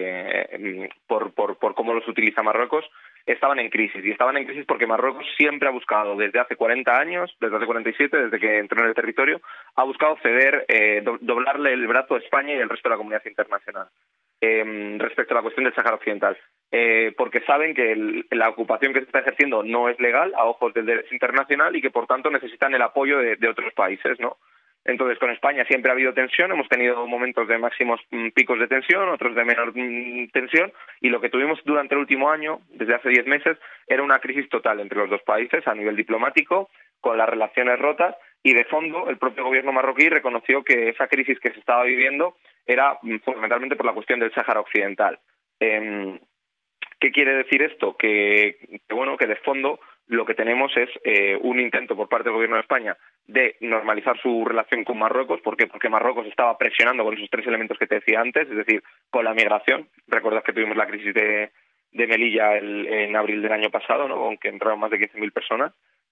[SPEAKER 13] por cómo los utiliza Marruecos, estaban en crisis. Y estaban en crisis porque Marruecos siempre ha buscado, desde hace 40 años, desde hace 47, desde que entró en el territorio, ha buscado ceder, doblarle el brazo a España y al resto de la comunidad internacional. Respecto a la cuestión del Sáhara Occidental, porque saben que la ocupación que se está ejerciendo no es legal a ojos del derecho internacional y que por tanto necesitan el apoyo de otros países, ¿no? Entonces, con España siempre ha habido tensión, hemos tenido momentos de máximos picos de tensión, otros de menor tensión, y lo que tuvimos durante el último año, desde hace 10 meses, era una crisis total entre los dos países a nivel diplomático, con las relaciones rotas, y de fondo el propio gobierno marroquí reconoció que esa crisis que se estaba viviendo era fundamentalmente por la cuestión del Sáhara Occidental. ¿Qué quiere decir esto? Que de fondo lo que tenemos es un intento por parte del gobierno de España de normalizar su relación con Marruecos. ¿Por qué? Porque Marruecos estaba presionando con esos 3 elementos que te decía antes, es decir, con la migración. Recordad que tuvimos la crisis de Melilla en abril del año pasado, ¿no? Con que entraron más de 15.000 personas,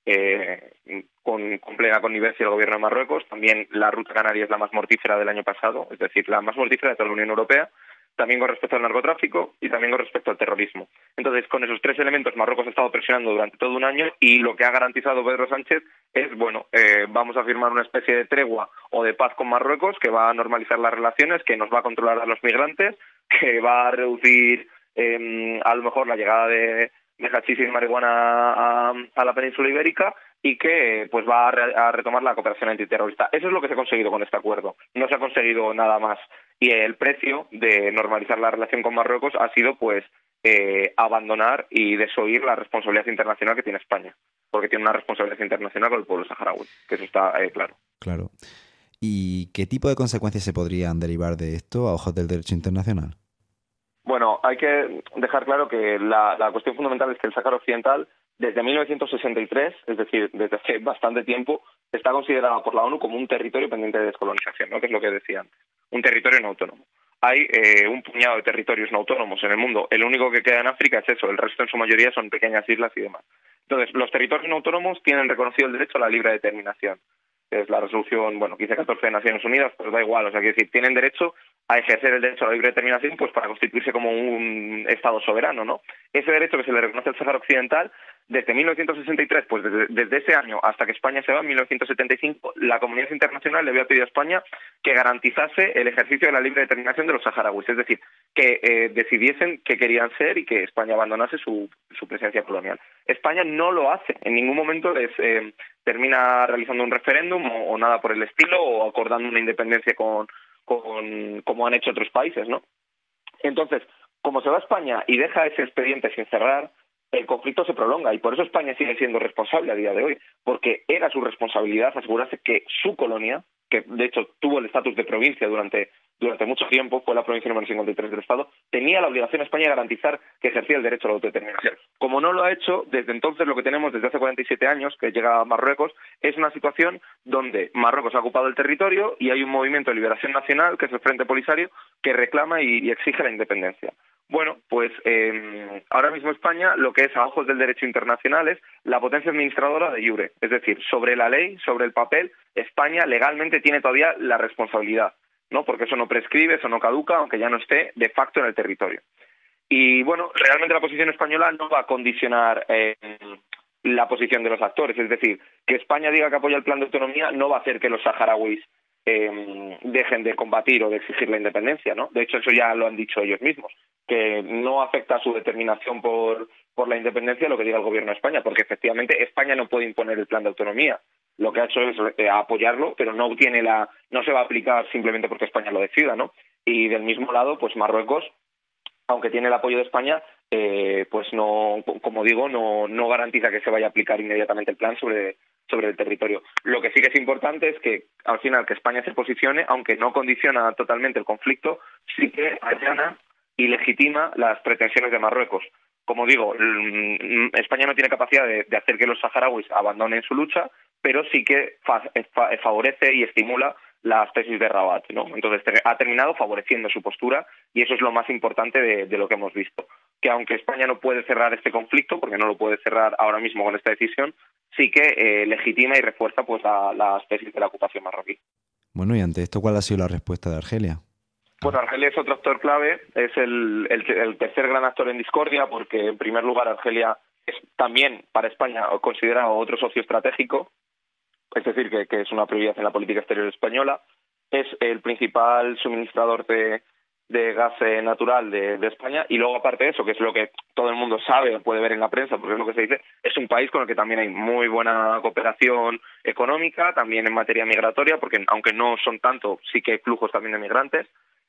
[SPEAKER 13] con plena connivencia del gobierno de Marruecos. También la ruta canaria es la más mortífera del año pasado, es decir, la más mortífera de toda la Unión Europea, también con respecto al narcotráfico y también con respecto al terrorismo. Entonces, con esos 3 elementos, Marruecos ha estado presionando durante todo un año, y lo que ha garantizado Pedro Sánchez es, vamos a firmar una especie de tregua o de paz con Marruecos, que va a normalizar las relaciones, que nos va a controlar a los migrantes, que va a reducir a lo mejor la llegada de hachís y marihuana a la península ibérica, y que pues va a retomar la cooperación antiterrorista. Eso es lo que se ha conseguido con este acuerdo. No se ha conseguido nada más. Y el precio de normalizar la relación con Marruecos ha sido abandonar y desoír la responsabilidad internacional que tiene España, porque tiene una responsabilidad internacional con el pueblo saharaui, que eso está claro.
[SPEAKER 12] Claro. ¿Y qué tipo de consecuencias se podrían derivar de esto a ojos del derecho internacional?
[SPEAKER 13] Bueno, hay que dejar claro que la cuestión fundamental es que el Sáhara Occidental, desde 1963, es decir, desde hace bastante tiempo, está considerado por la ONU como un territorio pendiente de descolonización, ¿no? Que es lo que decía antes, un territorio no autónomo. Hay un puñado de territorios no autónomos en el mundo. El único que queda en África es eso, el resto en su mayoría son pequeñas islas y demás. Entonces, los territorios no autónomos tienen reconocido el derecho a la libre determinación. Es la resolución, 1514 de Naciones Unidas, pues da igual, quiere decir, tienen derecho a ejercer el derecho a la libre determinación, pues para constituirse como un Estado soberano, ¿no? Ese derecho que se le reconoce al Sáhara Occidental, desde 1963, pues desde ese año hasta que España se va, en 1975, la comunidad internacional le había pedido a España que garantizase el ejercicio de la libre determinación de los saharauis, es decir, que decidiesen qué querían ser y que España abandonase su presencia colonial. España no lo hace, en ningún momento les termina realizando un referéndum o nada por el estilo, o acordando una independencia como han hecho otros países, ¿no? Entonces, como se va a España y deja ese expediente sin cerrar, el conflicto se prolonga, y por eso España sigue siendo responsable a día de hoy, porque era su responsabilidad asegurarse que su colonia, que de hecho tuvo el estatus de provincia durante durante mucho tiempo fue la provincia número 53 del Estado, tenía la obligación España de garantizar que ejercía el derecho a la autodeterminación. Como no lo ha hecho, desde entonces lo que tenemos desde hace 47 años, que llega a Marruecos, es una situación donde Marruecos ha ocupado el territorio y hay un movimiento de liberación nacional, que es el Frente Polisario, que reclama y exige la independencia. Bueno, pues ahora mismo España, lo que es a ojos del derecho internacional, es la potencia administradora de iure. Es decir, sobre la ley, sobre el papel, España legalmente tiene todavía la responsabilidad, ¿no? Porque eso no prescribe, eso no caduca, aunque ya no esté de facto en el territorio. Y bueno, realmente la posición española no va a condicionar la posición de los actores. Es decir, que España diga que apoya el plan de autonomía no va a hacer que los saharauis dejen de combatir o de exigir la independencia, ¿no? De hecho, eso ya lo han dicho ellos mismos, que no afecta a su determinación por la independencia lo que diga el gobierno de España, porque efectivamente España no puede imponer el plan de autonomía. Lo que ha hecho es apoyarlo, pero no se va a aplicar simplemente porque España lo decida, ¿no? Y del mismo lado, pues Marruecos, aunque tiene el apoyo de España, pues no, como digo, no garantiza que se vaya a aplicar inmediatamente el plan sobre el territorio. Lo que sí que es importante es que al final que España se posicione, aunque no condiciona totalmente el conflicto, sí que allana y legitima las pretensiones de Marruecos. Como digo, España no tiene capacidad de hacer que los saharauis abandonen su lucha, pero sí que favorece y estimula las tesis de Rabat, ¿no? Entonces ha terminado favoreciendo su postura y eso es lo más importante de lo que hemos visto. Que aunque España no puede cerrar este conflicto, porque no lo puede cerrar ahora mismo con esta decisión, sí que legitima y refuerza pues las tesis de la ocupación marroquí.
[SPEAKER 12] Bueno, y ante esto, ¿cuál ha sido la respuesta de Argelia?
[SPEAKER 13] Bueno, Argelia es otro actor clave, es el tercer gran actor en discordia, porque en primer lugar Argelia es también para España considerado otro socio estratégico, es decir, que es una prioridad en la política exterior española, es el principal suministrador de gas natural de España, y luego aparte de eso, que es lo que todo el mundo sabe o puede ver en la prensa, porque es lo que se dice, es un país con el que también hay muy buena cooperación económica, también en materia migratoria, porque aunque no son tanto, sí que hay flujos también de migrantes,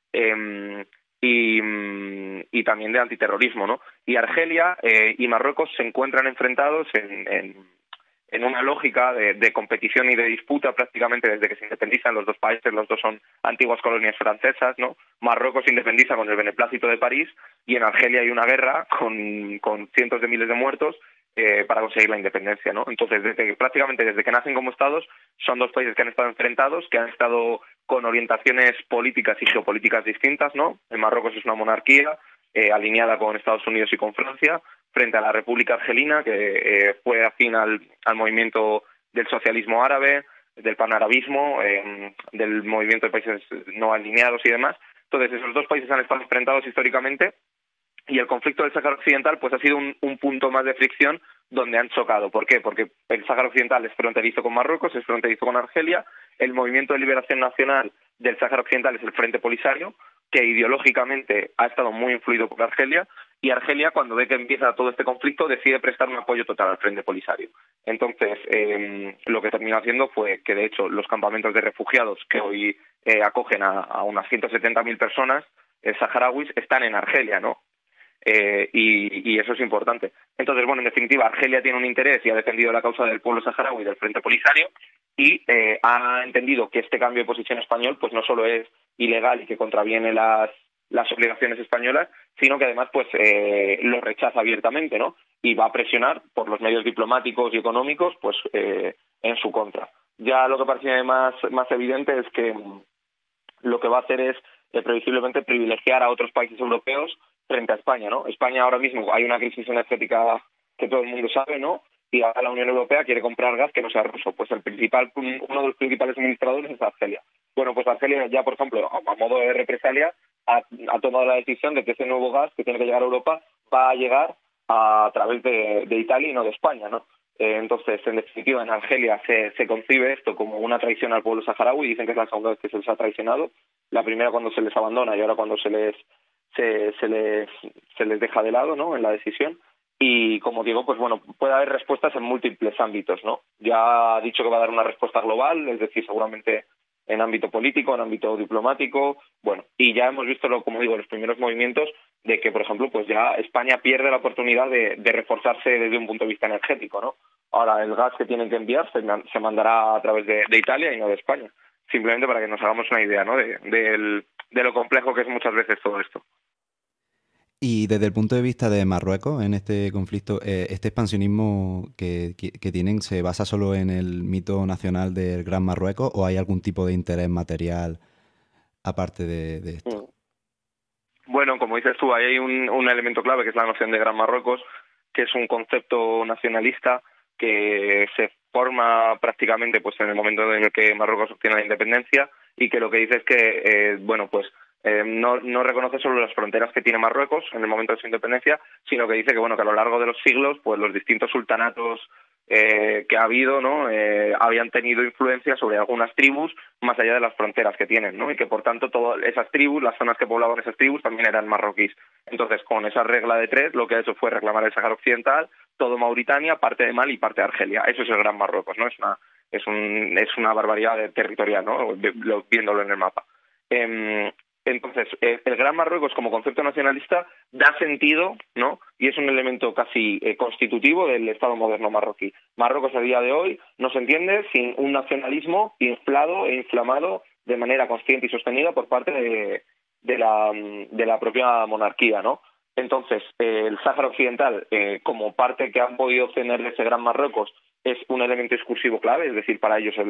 [SPEAKER 13] y también de antiterrorismo, ¿no? Y Argelia y Marruecos se encuentran enfrentados en una lógica de competición y de disputa prácticamente desde que se independizan los dos países. Los dos son antiguas colonias francesas, ¿no? Marruecos se independiza con el beneplácito de París y en Argelia hay una guerra con cientos de miles de muertos para conseguir la independencia, ¿no? Entonces, prácticamente desde que nacen como estados, son dos países que han estado enfrentados, que han estado con orientaciones políticas y geopolíticas distintas, ¿no? En Marruecos es una monarquía alineada con Estados Unidos y con Francia, frente a la República Argelina, que fue afín al movimiento del socialismo árabe, del panarabismo, del movimiento de países no alineados y demás. Entonces, esos dos países han estado enfrentados históricamente, y el conflicto del Sáhara Occidental pues ha sido un punto más de fricción donde han chocado. ¿Por qué? Porque el Sáhara Occidental es fronterizo con Marruecos, es fronterizo con Argelia. El movimiento de liberación nacional del Sáhara Occidental es el Frente Polisario, que ideológicamente ha estado muy influido por Argelia, y Argelia, cuando ve que empieza todo este conflicto, decide prestar un apoyo total al Frente Polisario. Entonces, lo que terminó haciendo fue que, de hecho, los campamentos de refugiados que hoy acogen a unas 170.000 personas saharauis están en Argelia, ¿no? Y eso es importante. Entonces, bueno, en definitiva, Argelia tiene un interés y ha defendido la causa del pueblo saharaui y del Frente Polisario, y ha entendido que este cambio de posición español pues no solo es ilegal y que contraviene las obligaciones españolas, sino que además pues lo rechaza abiertamente, ¿no? Y va a presionar por los medios diplomáticos y económicos pues en su contra. Ya lo que parece más evidente es que lo que va a hacer es previsiblemente privilegiar a otros países europeos frente a España, ¿no? España ahora mismo hay una crisis energética que todo el mundo sabe, ¿no? Y ahora la Unión Europea quiere comprar gas que no sea ruso. Pues uno de los principales suministradores es Argelia. Bueno, pues Argelia ya, por ejemplo, a modo de represalia, ha tomado la decisión de que ese nuevo gas que tiene que llegar a Europa va a llegar a través de Italia y no de España, ¿no? Entonces, en definitiva, en Argelia se concibe esto como una traición al pueblo saharaui. Dicen que es la segunda vez que se les ha traicionado. La primera cuando se les abandona y ahora cuando se les deja de lado, ¿no? En la decisión. Y como digo, pues bueno, puede haber respuestas en múltiples ámbitos, ¿no? Ya ha dicho que va a dar una respuesta global, es decir, seguramente en ámbito político, en ámbito diplomático, bueno, y ya hemos visto, como digo, los primeros movimientos de que, por ejemplo, pues ya España pierde la oportunidad de reforzarse desde un punto de vista energético, ¿no? Ahora, el gas que tienen que enviar se mandará a través de Italia y no de España, simplemente para que nos hagamos una idea, ¿no? lo complejo que es muchas veces todo esto.
[SPEAKER 12] Y desde el punto de vista de Marruecos, en este conflicto, ¿este expansionismo que tienen se basa solo en el mito nacional del Gran Marruecos o hay algún tipo de interés material aparte de esto?
[SPEAKER 13] Bueno, como dices tú, ahí hay un elemento clave que es la noción de Gran Marruecos, que es un concepto nacionalista que se forma prácticamente pues en el momento en el que Marruecos obtiene la independencia y que lo que dice es que no reconoce solo las fronteras que tiene Marruecos en el momento de su independencia, sino que dice que a lo largo de los siglos pues los distintos sultanatos que ha habido, ¿no? Habían tenido influencia sobre algunas tribus más allá de las fronteras que tienen, ¿no? Y que por tanto todas esas tribus, las zonas que poblaban esas tribus también eran marroquíes. Entonces, con esa regla de 3, lo que ha hecho fue reclamar el Sáhara Occidental, todo Mauritania, parte de Mali y parte de Argelia. Eso es el Gran Marruecos, ¿no? Es una barbaridad territorial, ¿no? Viéndolo en el mapa. Entonces, el Gran Marruecos como concepto nacionalista da sentido, ¿no? Y es un elemento casi constitutivo del Estado moderno marroquí. Marruecos a día de hoy no se entiende sin un nacionalismo inflado e inflamado de manera consciente y sostenida por parte de la propia monarquía, ¿no? Entonces, el Sáhara Occidental, como parte que han podido obtener de ese Gran Marruecos, es un elemento exclusivo clave, es decir, para ellos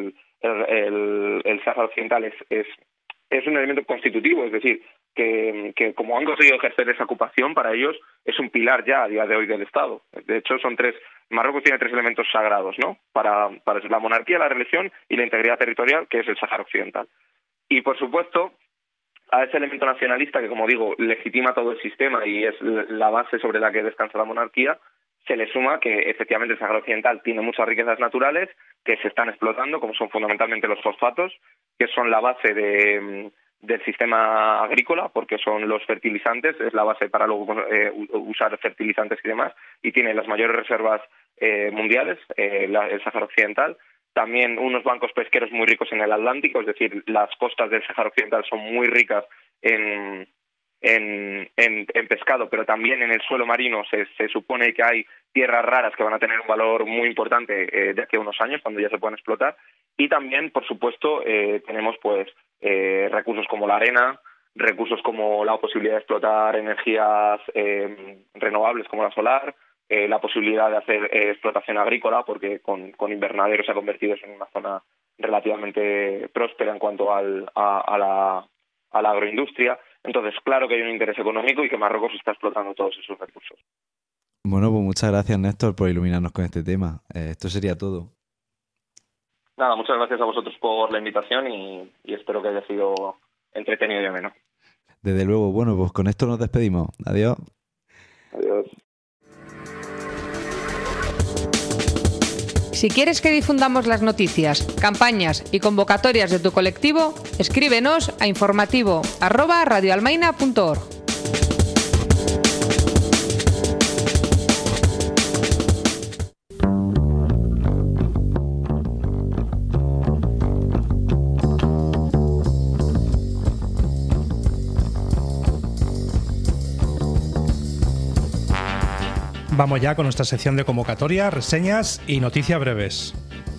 [SPEAKER 13] el Sáhara Occidental es un elemento constitutivo, es decir, que como han conseguido ejercer esa ocupación, para ellos es un pilar ya a día de hoy del Estado. De hecho, Marruecos tiene 3 elementos sagrados, ¿no? Para la monarquía, la religión y la integridad territorial, que es el Sáhara Occidental. Y, por supuesto, a ese elemento nacionalista que, como digo, legitima todo el sistema y es la base sobre la que descansa la monarquía, se le suma que efectivamente el Sáhara Occidental tiene muchas riquezas naturales que se están explotando, como son fundamentalmente los fosfatos, que son la base del sistema agrícola, porque son los fertilizantes, es la base para luego usar fertilizantes y demás, y tiene las mayores reservas mundiales, el Sáhara Occidental. También unos bancos pesqueros muy ricos en el Atlántico, es decir, las costas del Sáhara Occidental son muy ricas en pescado, pero también en el suelo marino se supone que hay tierras raras que van a tener un valor muy importante de aquí a unos años, cuando ya se puedan explotar. Y también, por supuesto, tenemos recursos como la arena, recursos como la posibilidad de explotar energías renovables como la solar, la posibilidad de hacer explotación agrícola, porque con invernaderos se ha convertido en una zona relativamente próspera en cuanto a la agroindustria. Entonces, claro que hay un interés económico y que Marruecos está explotando todos esos recursos.
[SPEAKER 12] Bueno, pues muchas gracias, Néstor, por iluminarnos con este tema. Esto sería todo.
[SPEAKER 13] Nada, muchas gracias a vosotros por la invitación y espero que haya sido entretenido y ameno.
[SPEAKER 12] Desde luego, bueno, pues con esto nos despedimos. Adiós.
[SPEAKER 13] Adiós.
[SPEAKER 8] Si quieres que difundamos las noticias, campañas y convocatorias de tu colectivo, escríbenos a informativo@radioalmaina.org.
[SPEAKER 2] Vamos ya con nuestra sección de convocatoria, reseñas y noticias breves.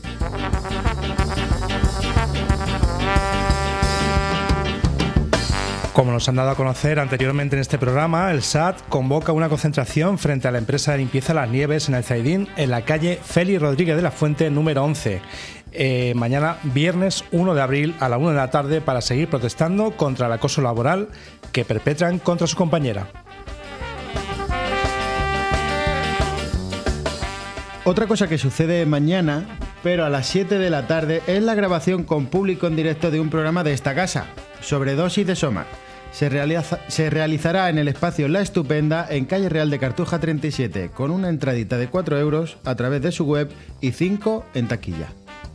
[SPEAKER 2] Como nos han dado a conocer anteriormente en este programa, el SAT convoca una concentración frente a la empresa de limpieza Las Nieves en el Zaidín, en la calle Félix Rodríguez de la Fuente número 11. Mañana, viernes 1 de abril a la 1 de la tarde, para seguir protestando contra el acoso laboral que perpetran contra su compañera.
[SPEAKER 3] Otra cosa que sucede mañana, pero a las 7 de la tarde, es la grabación con público en directo de un programa de esta casa, Sobredosis de Soma. Se realizará en el espacio La Estupenda, en calle Real de Cartuja 37, con una entradita de 4 euros a través de su web y 5 en taquilla.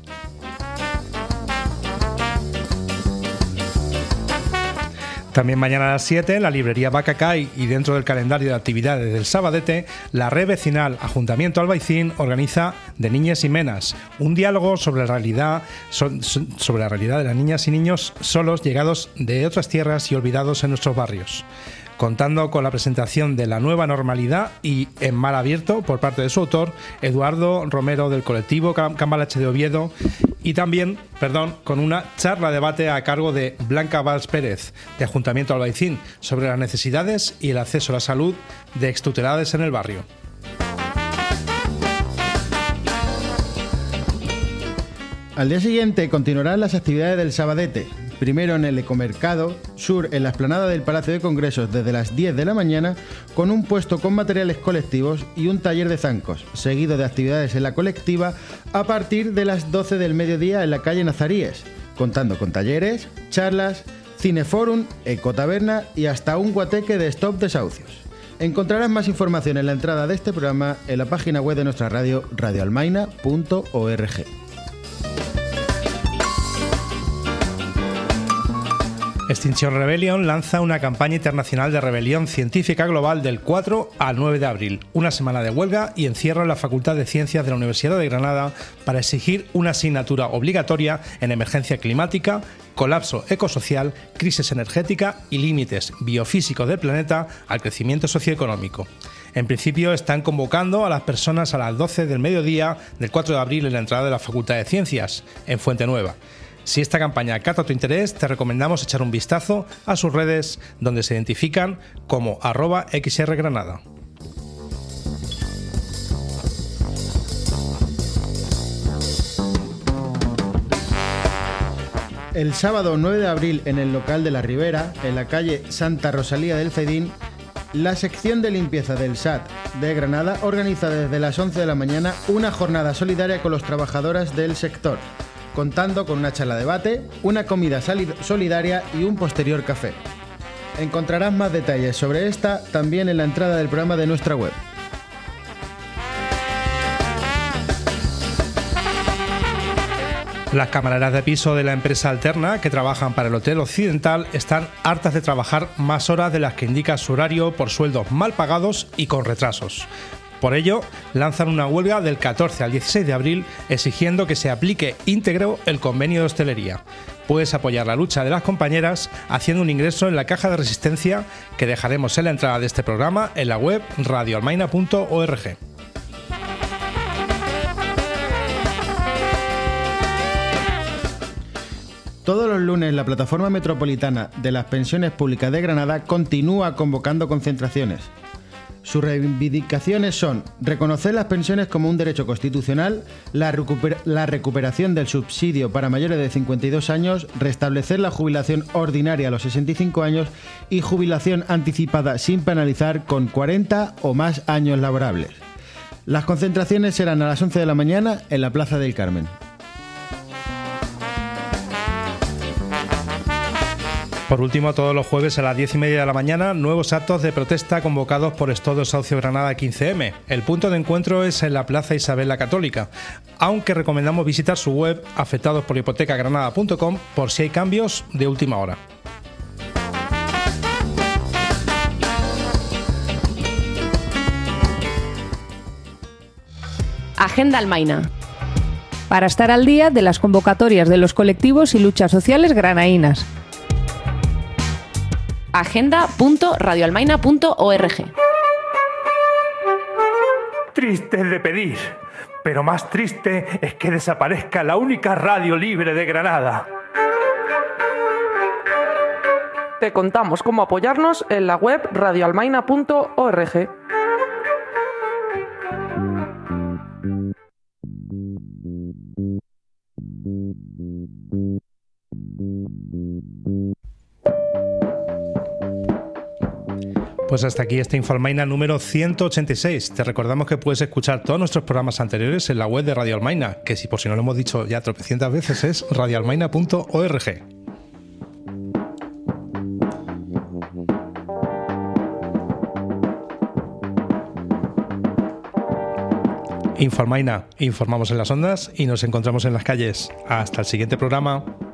[SPEAKER 2] También mañana a las 7, en la librería Bacacay y dentro del calendario de actividades del Sabadete, la red vecinal Ayuntamiento Albaicín organiza De Niñes y Menas, un diálogo sobre la realidad de las niñas y niños solos llegados de otras tierras y olvidados en nuestros barrios. contando con la presentación de La Nueva Normalidad y En Mar Abierto por parte de su autor, Eduardo Romero, del colectivo Cambalache de Oviedo, y también, con una charla-debate a cargo de Blanca Valls Pérez, de Ayuntamiento Albaicín, sobre las necesidades y el acceso a la salud de extuteladas en el barrio.
[SPEAKER 3] Al día siguiente continuarán las actividades del Sabadete, primero en el Ecomercado Sur, en la explanada del Palacio de Congresos, desde las 10 de la mañana, con un puesto con materiales colectivos y un taller de zancos, seguido de actividades en la colectiva a partir de las 12 del mediodía en la calle Nazaríes, contando con talleres, charlas, cineforum, ecotaberna y hasta un guateque de stop desahucios. Encontrarás más información en la entrada de este programa en la página web de nuestra radio, radioalmaina.org.
[SPEAKER 2] Extinction Rebellion lanza una campaña internacional de rebelión científica global del 4 al 9 de abril, una semana de huelga y encierro en la Facultad de Ciencias de la Universidad de Granada para exigir una asignatura obligatoria en emergencia climática, colapso ecosocial, crisis energética y límites biofísicos del planeta al crecimiento socioeconómico. En principio están convocando a las personas a las 12 del mediodía del 4 de abril en la entrada de la Facultad de Ciencias, en Fuente Nueva. Si esta campaña capta tu interés, te recomendamos echar un vistazo a sus redes, donde se identifican como @XRGranada.
[SPEAKER 3] El sábado 9 de abril, en el local de La Ribera, en la calle Santa Rosalía del Cedín, la sección de limpieza del SAT de Granada organiza desde las 11 de la mañana una jornada solidaria con los trabajadores del sector, contando con una charla debate, una comida solidaria y un posterior café. Encontrarás más detalles sobre esta también en la entrada del programa de nuestra web.
[SPEAKER 2] Las camareras de piso de la empresa Alterna, que trabajan para el Hotel Occidental, están hartas de trabajar más horas de las que indica su horario por sueldos mal pagados y con retrasos. Por ello, lanzan una huelga del 14 al 16 de abril exigiendo que se aplique íntegro el convenio de hostelería. Puedes apoyar la lucha de las compañeras haciendo un ingreso en la caja de resistencia que dejaremos en la entrada de este programa en la web radioalmaina.org.
[SPEAKER 3] Todos los lunes la Plataforma Metropolitana de las Pensiones Públicas de Granada continúa convocando concentraciones. Sus reivindicaciones son reconocer las pensiones como un derecho constitucional, la recuperación del subsidio para mayores de 52 años, restablecer la jubilación ordinaria a los 65 años y jubilación anticipada sin penalizar con 40 o más años laborables. Las concentraciones serán a las 11 de la mañana en la Plaza del Carmen.
[SPEAKER 2] Por último, todos los jueves a las 10:30 de la mañana, nuevos actos de protesta convocados por Stop Desahucio Granada 15M. El punto de encuentro es en la Plaza Isabel la Católica, aunque recomendamos visitar su web afectadosporhipotecagranada.com por si hay cambios de última hora.
[SPEAKER 8] Agenda Almaina. Para estar al día de las convocatorias de los colectivos y luchas sociales granaínas. agenda.radioalmaina.org.
[SPEAKER 14] Triste es de pedir, pero más triste es que desaparezca la única radio libre de Granada.
[SPEAKER 1] Te contamos cómo apoyarnos en la web radioalmaina.org.
[SPEAKER 2] Pues hasta aquí este Infoalmaina número 186. Te recordamos que puedes escuchar todos nuestros programas anteriores en la web de Radio Almaina, que si por si no lo hemos dicho ya tropecientas veces es radioalmaina.org. Infoalmaina, informamos en las ondas y nos encontramos en las calles. Hasta el siguiente programa.